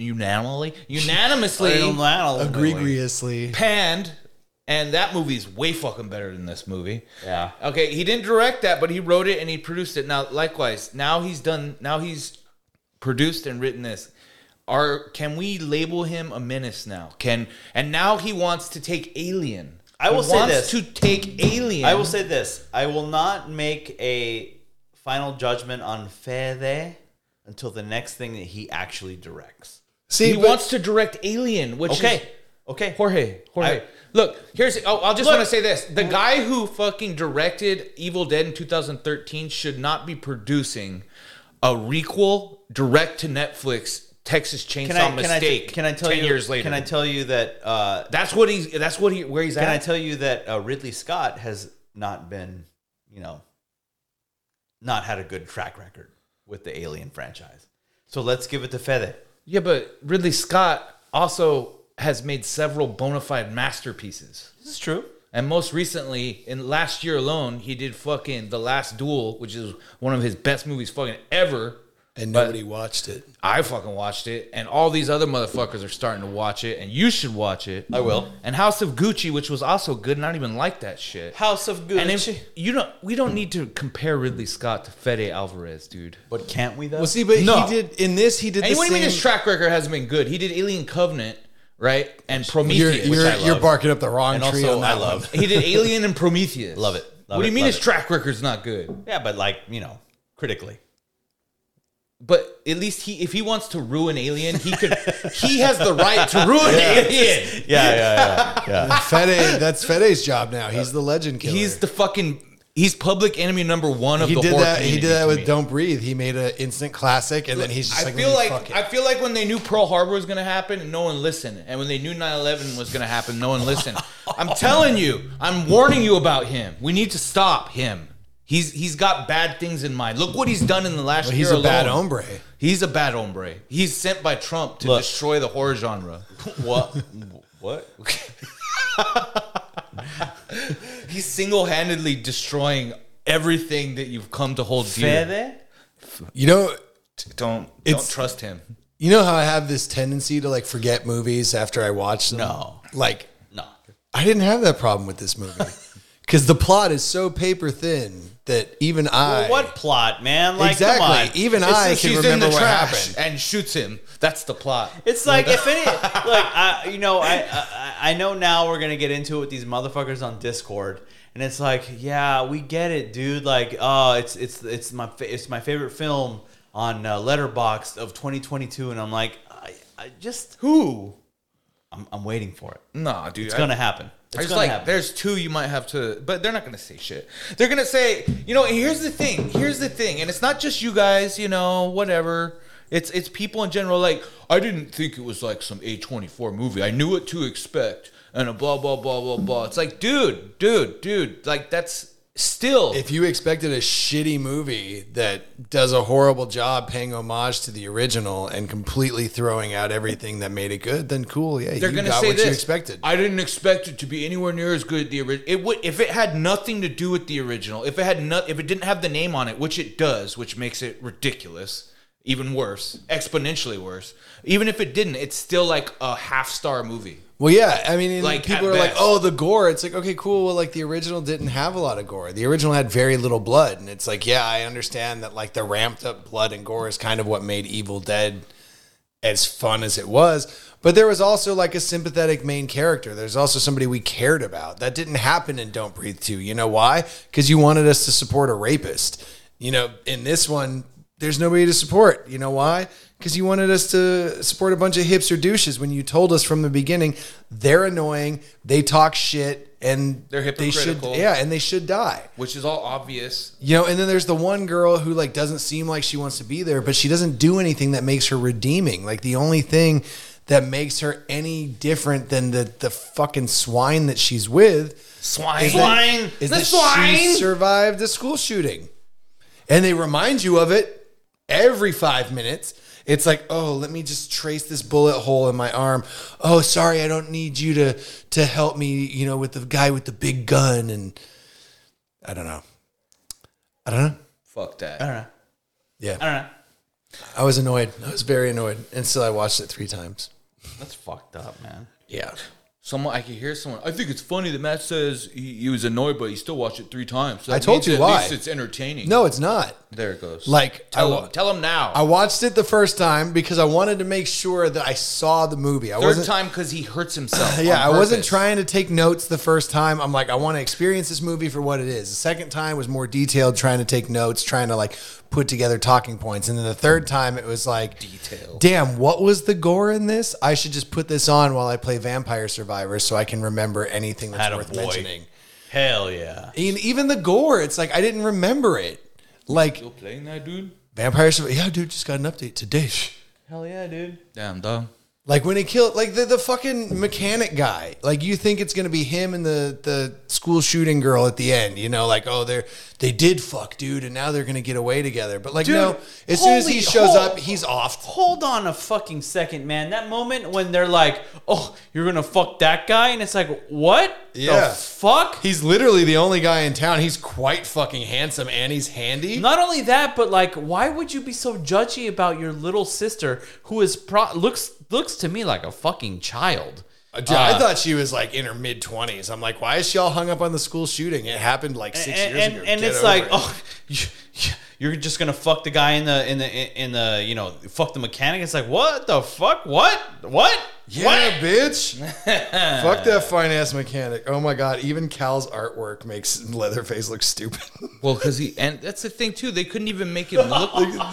Egregiously. panned. And that movie's way fucking better than this movie. Yeah. Okay, he didn't direct that, but he wrote it and he produced it. Now, likewise, now he's produced and written this. Can we label him a menace now? And now he wants to take Alien. I will He say wants this. to take Alien. I will say this. I will not make a final judgment on Fede until the next thing that he actually directs. See, he wants to direct Alien, which is Okay. Jorge. I- Look, I'll just Look. want to say this. The guy who fucking directed Evil Dead in 2013 should not be producing a requel direct to Netflix Texas Chainsaw Mistake. Can I tell 10 you? years later? Can I tell you that? That's where he's at. Can I tell you that Ridley Scott has not been, not had a good track record with the Alien franchise. So let's give it to Fede. Yeah, but Ridley Scott also has made several bona fide masterpieces. This is true. And most recently, in last year alone, he did fucking The Last Duel, which is one of his best movies fucking ever. And nobody watched it. I fucking watched it, and all these other motherfuckers are starting to watch it, and you should watch it. I will. And House of Gucci, which was also good, and I don't even like that shit. House of Gucci. And if we don't need to compare Ridley Scott to Fede Alvarez, dude. But can't we though? Well, see, but No. he did the And what do same. you mean his track record hasn't been good? He did Alien Covenant, right? And Prometheus. You're barking up the wrong And tree also, on that I love. He did Alien and Prometheus. Love it. What do you mean his track record's not good? Yeah, but like critically. But at least if he wants to ruin Alien, he could. He has the right to ruin Alien. Yeah. Fede, that's Fede's job now. He's the legend killer. He's public enemy number one of he the did horror that. He community did that to with me. Don't Breathe. He made an instant classic, and then he's just I fuck it. I feel like when they knew Pearl Harbor was going to happen, and no one listened, and when they knew 9/11 was going to happen, no one listened. I'm telling you, I'm warning you about him. We need to stop him. He's got bad things in mind. Look what he's done in the last year He's a alone. bad hombre. He's a bad hombre. He's sent by Trump to destroy the horror genre. What? He's single-handedly destroying everything that you've come to hold dear. Fede? You know, Don't trust him. you know how I have this tendency to like forget movies after I watch them. No. Like No. I didn't have that problem with this movie because the plot is so paper thin that even I. Well, what plot, man? Like, exactly? come on. Even I can remember what happened. and shoots him. That's the plot. It's like if any, I know now we're gonna get into it with these motherfuckers on Discord, and it's like, yeah, we get it, dude. Like, it's my favorite film on Letterboxd of 2022, and I'm like, I just Who? I'm waiting for it. Nah, dude. It's gonna happen. It's gonna happen. There's two you might have to, but they're not gonna say shit. They're gonna say, here's the thing, and it's not just you guys, whatever. It's people in general. Like, I didn't think it was like some A24 movie. I knew what to expect, and a blah blah blah blah blah. It's like, dude, like that's still. If you expected a shitty movie that does a horrible job paying homage to the original and completely throwing out everything that made it good, then cool, yeah, They're you gonna got say what this. you expected. I didn't expect it to be anywhere near as good as the original. It would if it had nothing to do with the original. If it didn't have the name on it, which it does, which makes it ridiculous, even worse, exponentially worse. Even if it didn't, it's still like a half-star movie. Well, yeah, I mean, Like, people at are like, best. "Oh, the gore." It's like, okay, cool. Well, like the original didn't have a lot of gore. The original had very little blood, and it's like, yeah, I understand that. Like the ramped up blood and gore is kind of what made Evil Dead as fun as it was. But there was also like a sympathetic main character. There's also somebody we cared about. That didn't happen in Don't Breathe 2. You know why? Because you wanted us to support a rapist. In this one, there's nobody to support. You know why? Because you wanted us to support a bunch of hipster douches when you told us from the beginning they're annoying, they talk shit, and They're hypocritical. and they should die. Which is all obvious. And then there's the one girl who like doesn't seem like she wants to be there, but she doesn't do anything that makes her redeeming. Like the only thing that makes her any different than the fucking swine that she's with is that she survived a school shooting. And they remind you of it every 5 minutes. It's like, oh, let me just trace this bullet hole in my arm. Oh, sorry, I don't need you to help me, with the guy with the big gun. And I don't know. Fuck that. I don't know. Yeah. I don't know. I was annoyed. I was very annoyed. And still I watched it 3 times. That's fucked up, man. Yeah. I could hear someone. I think it's funny that Matt says he was annoyed, but he still watched it 3 times. So I that told means you at why. least it's entertaining. No, it's not. There it goes. Like, tell him now. I watched it the first time because I wanted to make sure that I saw the movie. Third time because he hurts himself. Yeah, on I wasn't purpose. trying to take notes the first time. I'm like, I want to experience this movie for what it is. The second time was more detailed, trying to take notes, trying to like put together talking points. And then the third time it was like, Detailed. damn, what was the gore in this? I should just put this on while I play Vampire Survivors so I can remember anything that's worth mentioning. Hell yeah. Even the gore, it's like I didn't remember it. Like Still playing that, dude? Vampire Survivors, yeah, dude, just got an update today. Hell yeah, dude. Damn, dog. Like when he killed, like the fucking mechanic guy. Like you think it's gonna be him and the school shooting girl at the end. You know, like they did fuck, dude, and now they're gonna get away together. But like Dude, no, as soon as he shows up, he's off. Hold on a fucking second, man. That moment when they're like, "Oh, you're gonna fuck that guy," and it's like, "What Yeah. the fuck?" He's literally the only guy in town. He's quite fucking handsome and he's handy. Not only that, but like, why would you be so judgy about your little sister who is looks to me like a fucking child? Dude, I thought she was like in her mid-20s. I'm like, why is she all hung up on the school shooting? It happened like 6 years ago. And Get it's over like, it. oh, you're just gonna fuck the guy in the you know, fuck the mechanic. It's like, what the fuck? What? Yeah, What? bitch. Fuck that fine ass mechanic. Oh my god, even Cal's artwork makes Leatherface look stupid. Well, because and that's the thing too. They couldn't even make him look.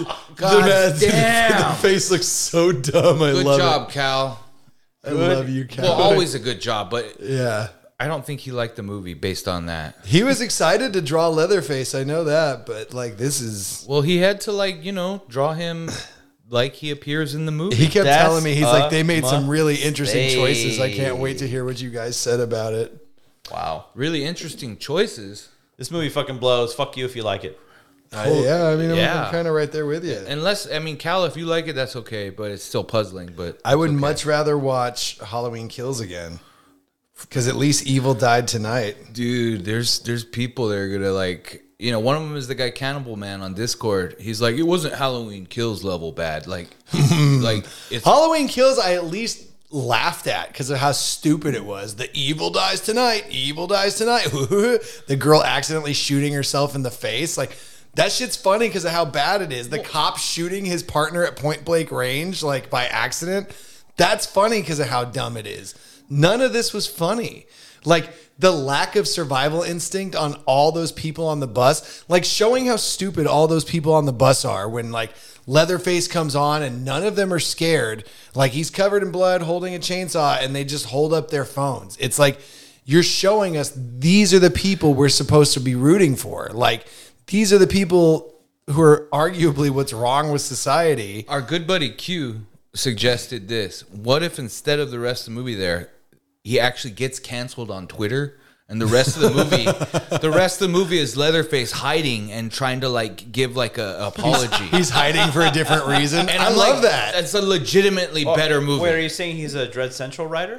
God damn. The face looks so dumb. I Good love job, Cal. it. I love you, Cal. Well, always a good job, but Yeah. I don't think he liked the movie based on that. He was excited to draw Leatherface. I know that, but like this is. Well, he had to draw him like he appears in the movie. He kept That's telling me, he's like, they made a some really interesting mistake. choices. I can't wait to hear what you guys said about it. Wow, Really interesting choices. this movie fucking blows. Fuck you if you like it. Yeah, I mean, Yeah. I'm kind of right there with you. Unless, I mean, Cal, if you like it, that's okay, but it's still puzzling. But I would much rather watch Halloween Kills again. Because at least Evil died tonight. dude, there's people that are gonna one of them is the guy Cannibal Man on Discord. He's like, it wasn't Halloween Kills level bad. Like it's Halloween Kills, I at least laughed at because of how stupid it was. The evil dies tonight. Evil dies tonight. The girl accidentally shooting herself in the face. Like, that shit's funny because of how bad it is. The cop shooting his partner at point blank range, like by accident. That's funny because of how dumb it is. None of this was funny. Like, the lack of survival instinct on all those people on the bus, like showing how stupid all those people on the bus are when like Leatherface comes on and none of them are scared. Like, he's covered in blood holding a chainsaw and they just hold up their phones. It's like, you're showing us these are the people we're supposed to be rooting for. Like, these are the people who are arguably what's wrong with society. Our good buddy Q suggested this. What if instead of the rest of the movie there, he actually gets canceled on Twitter, and the rest of the movie is Leatherface hiding and trying to give a apology. He's hiding for a different reason. And I I'm love like, that. That's a legitimately better movie. Wait, are you saying he's a Dread Central writer?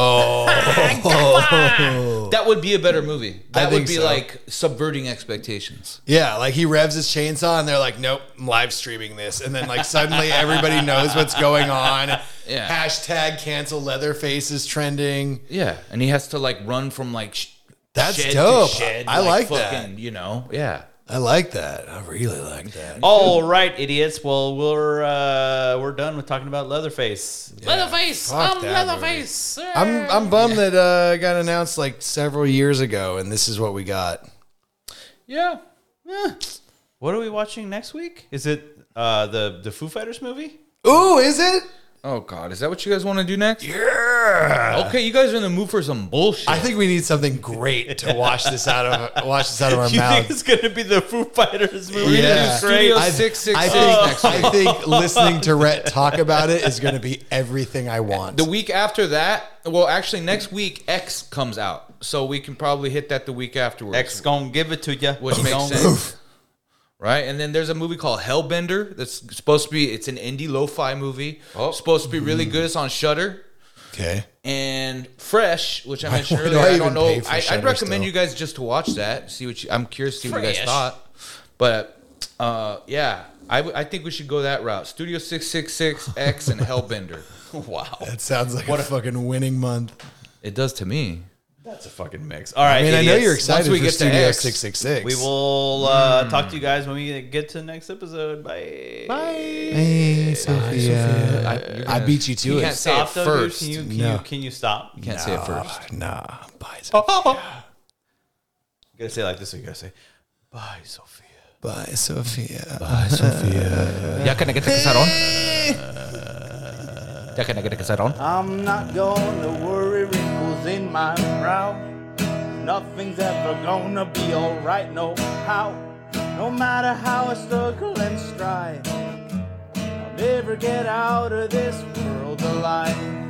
That would be a better movie. That would think be so. subverting expectations. Yeah, like he revs his chainsaw and they're like, nope, I'm live streaming this. And then like suddenly everybody knows what's going on. Yeah. Hashtag cancel Leatherface is trending. Yeah, and he has to run from That's shed dope. to shed. I like that. fucking, yeah. I like that. I really like that. All right, idiots. Well, we're done with talking about Leatherface. Leatherface, Fuck I'm that Leatherface. I'm bummed that got announced like several years ago and this is what we got. Yeah. What are we watching next week? Is it the Foo Fighters movie? Ooh, is it? Oh God, is that what you guys want to do next? Yeah. Okay, you guys are in the mood for some bullshit. I think we need something great to wash this out of our You think mouths. it's gonna be the Foo Fighters movie? Yeah. Studio I 666 next week. I think listening to Rhett talk about it is going to be everything I want. The week after that, well, actually next week X comes out, so we can probably hit that the week afterwards. X gonna give it to you. which makes sense. Right, and then there's a movie called Hellbender that's supposed to be. It's an indie lo-fi movie. Supposed to be really good. It's on Shudder. Okay. And Fresh, which I mentioned why do earlier. I I even don't know. pay for I'd Shudder recommend still? you guys just to watch that. See what I'm curious to see what you guys Fresh. thought. But yeah, I think we should go that route. Studio 666 X and Hellbender. Wow, That sounds like a fucking winning month. It does to me. that's a fucking mix. All right, I mean, I know idiots. you're excited Once we for get to Studio X, 666. We will talk to you guys when we get to the next episode. Bye. Hey, Sophia. I beat you to You it. can't say it Stop, though, dude. first. Can you stop? You can't say it first. Nah. Bye, Sophia. You gotta say it like this. So you gotta say, "Bye, Sophia." Bye, Sophia. Bye, Sophia. Ya can I get the quesadón? Ya can I get the quesadón? I'm not gonna worry wrinkles in my brow. Nothing's ever gonna be alright, no how. No matter how I struggle and strive, I'll never get out of this world the light.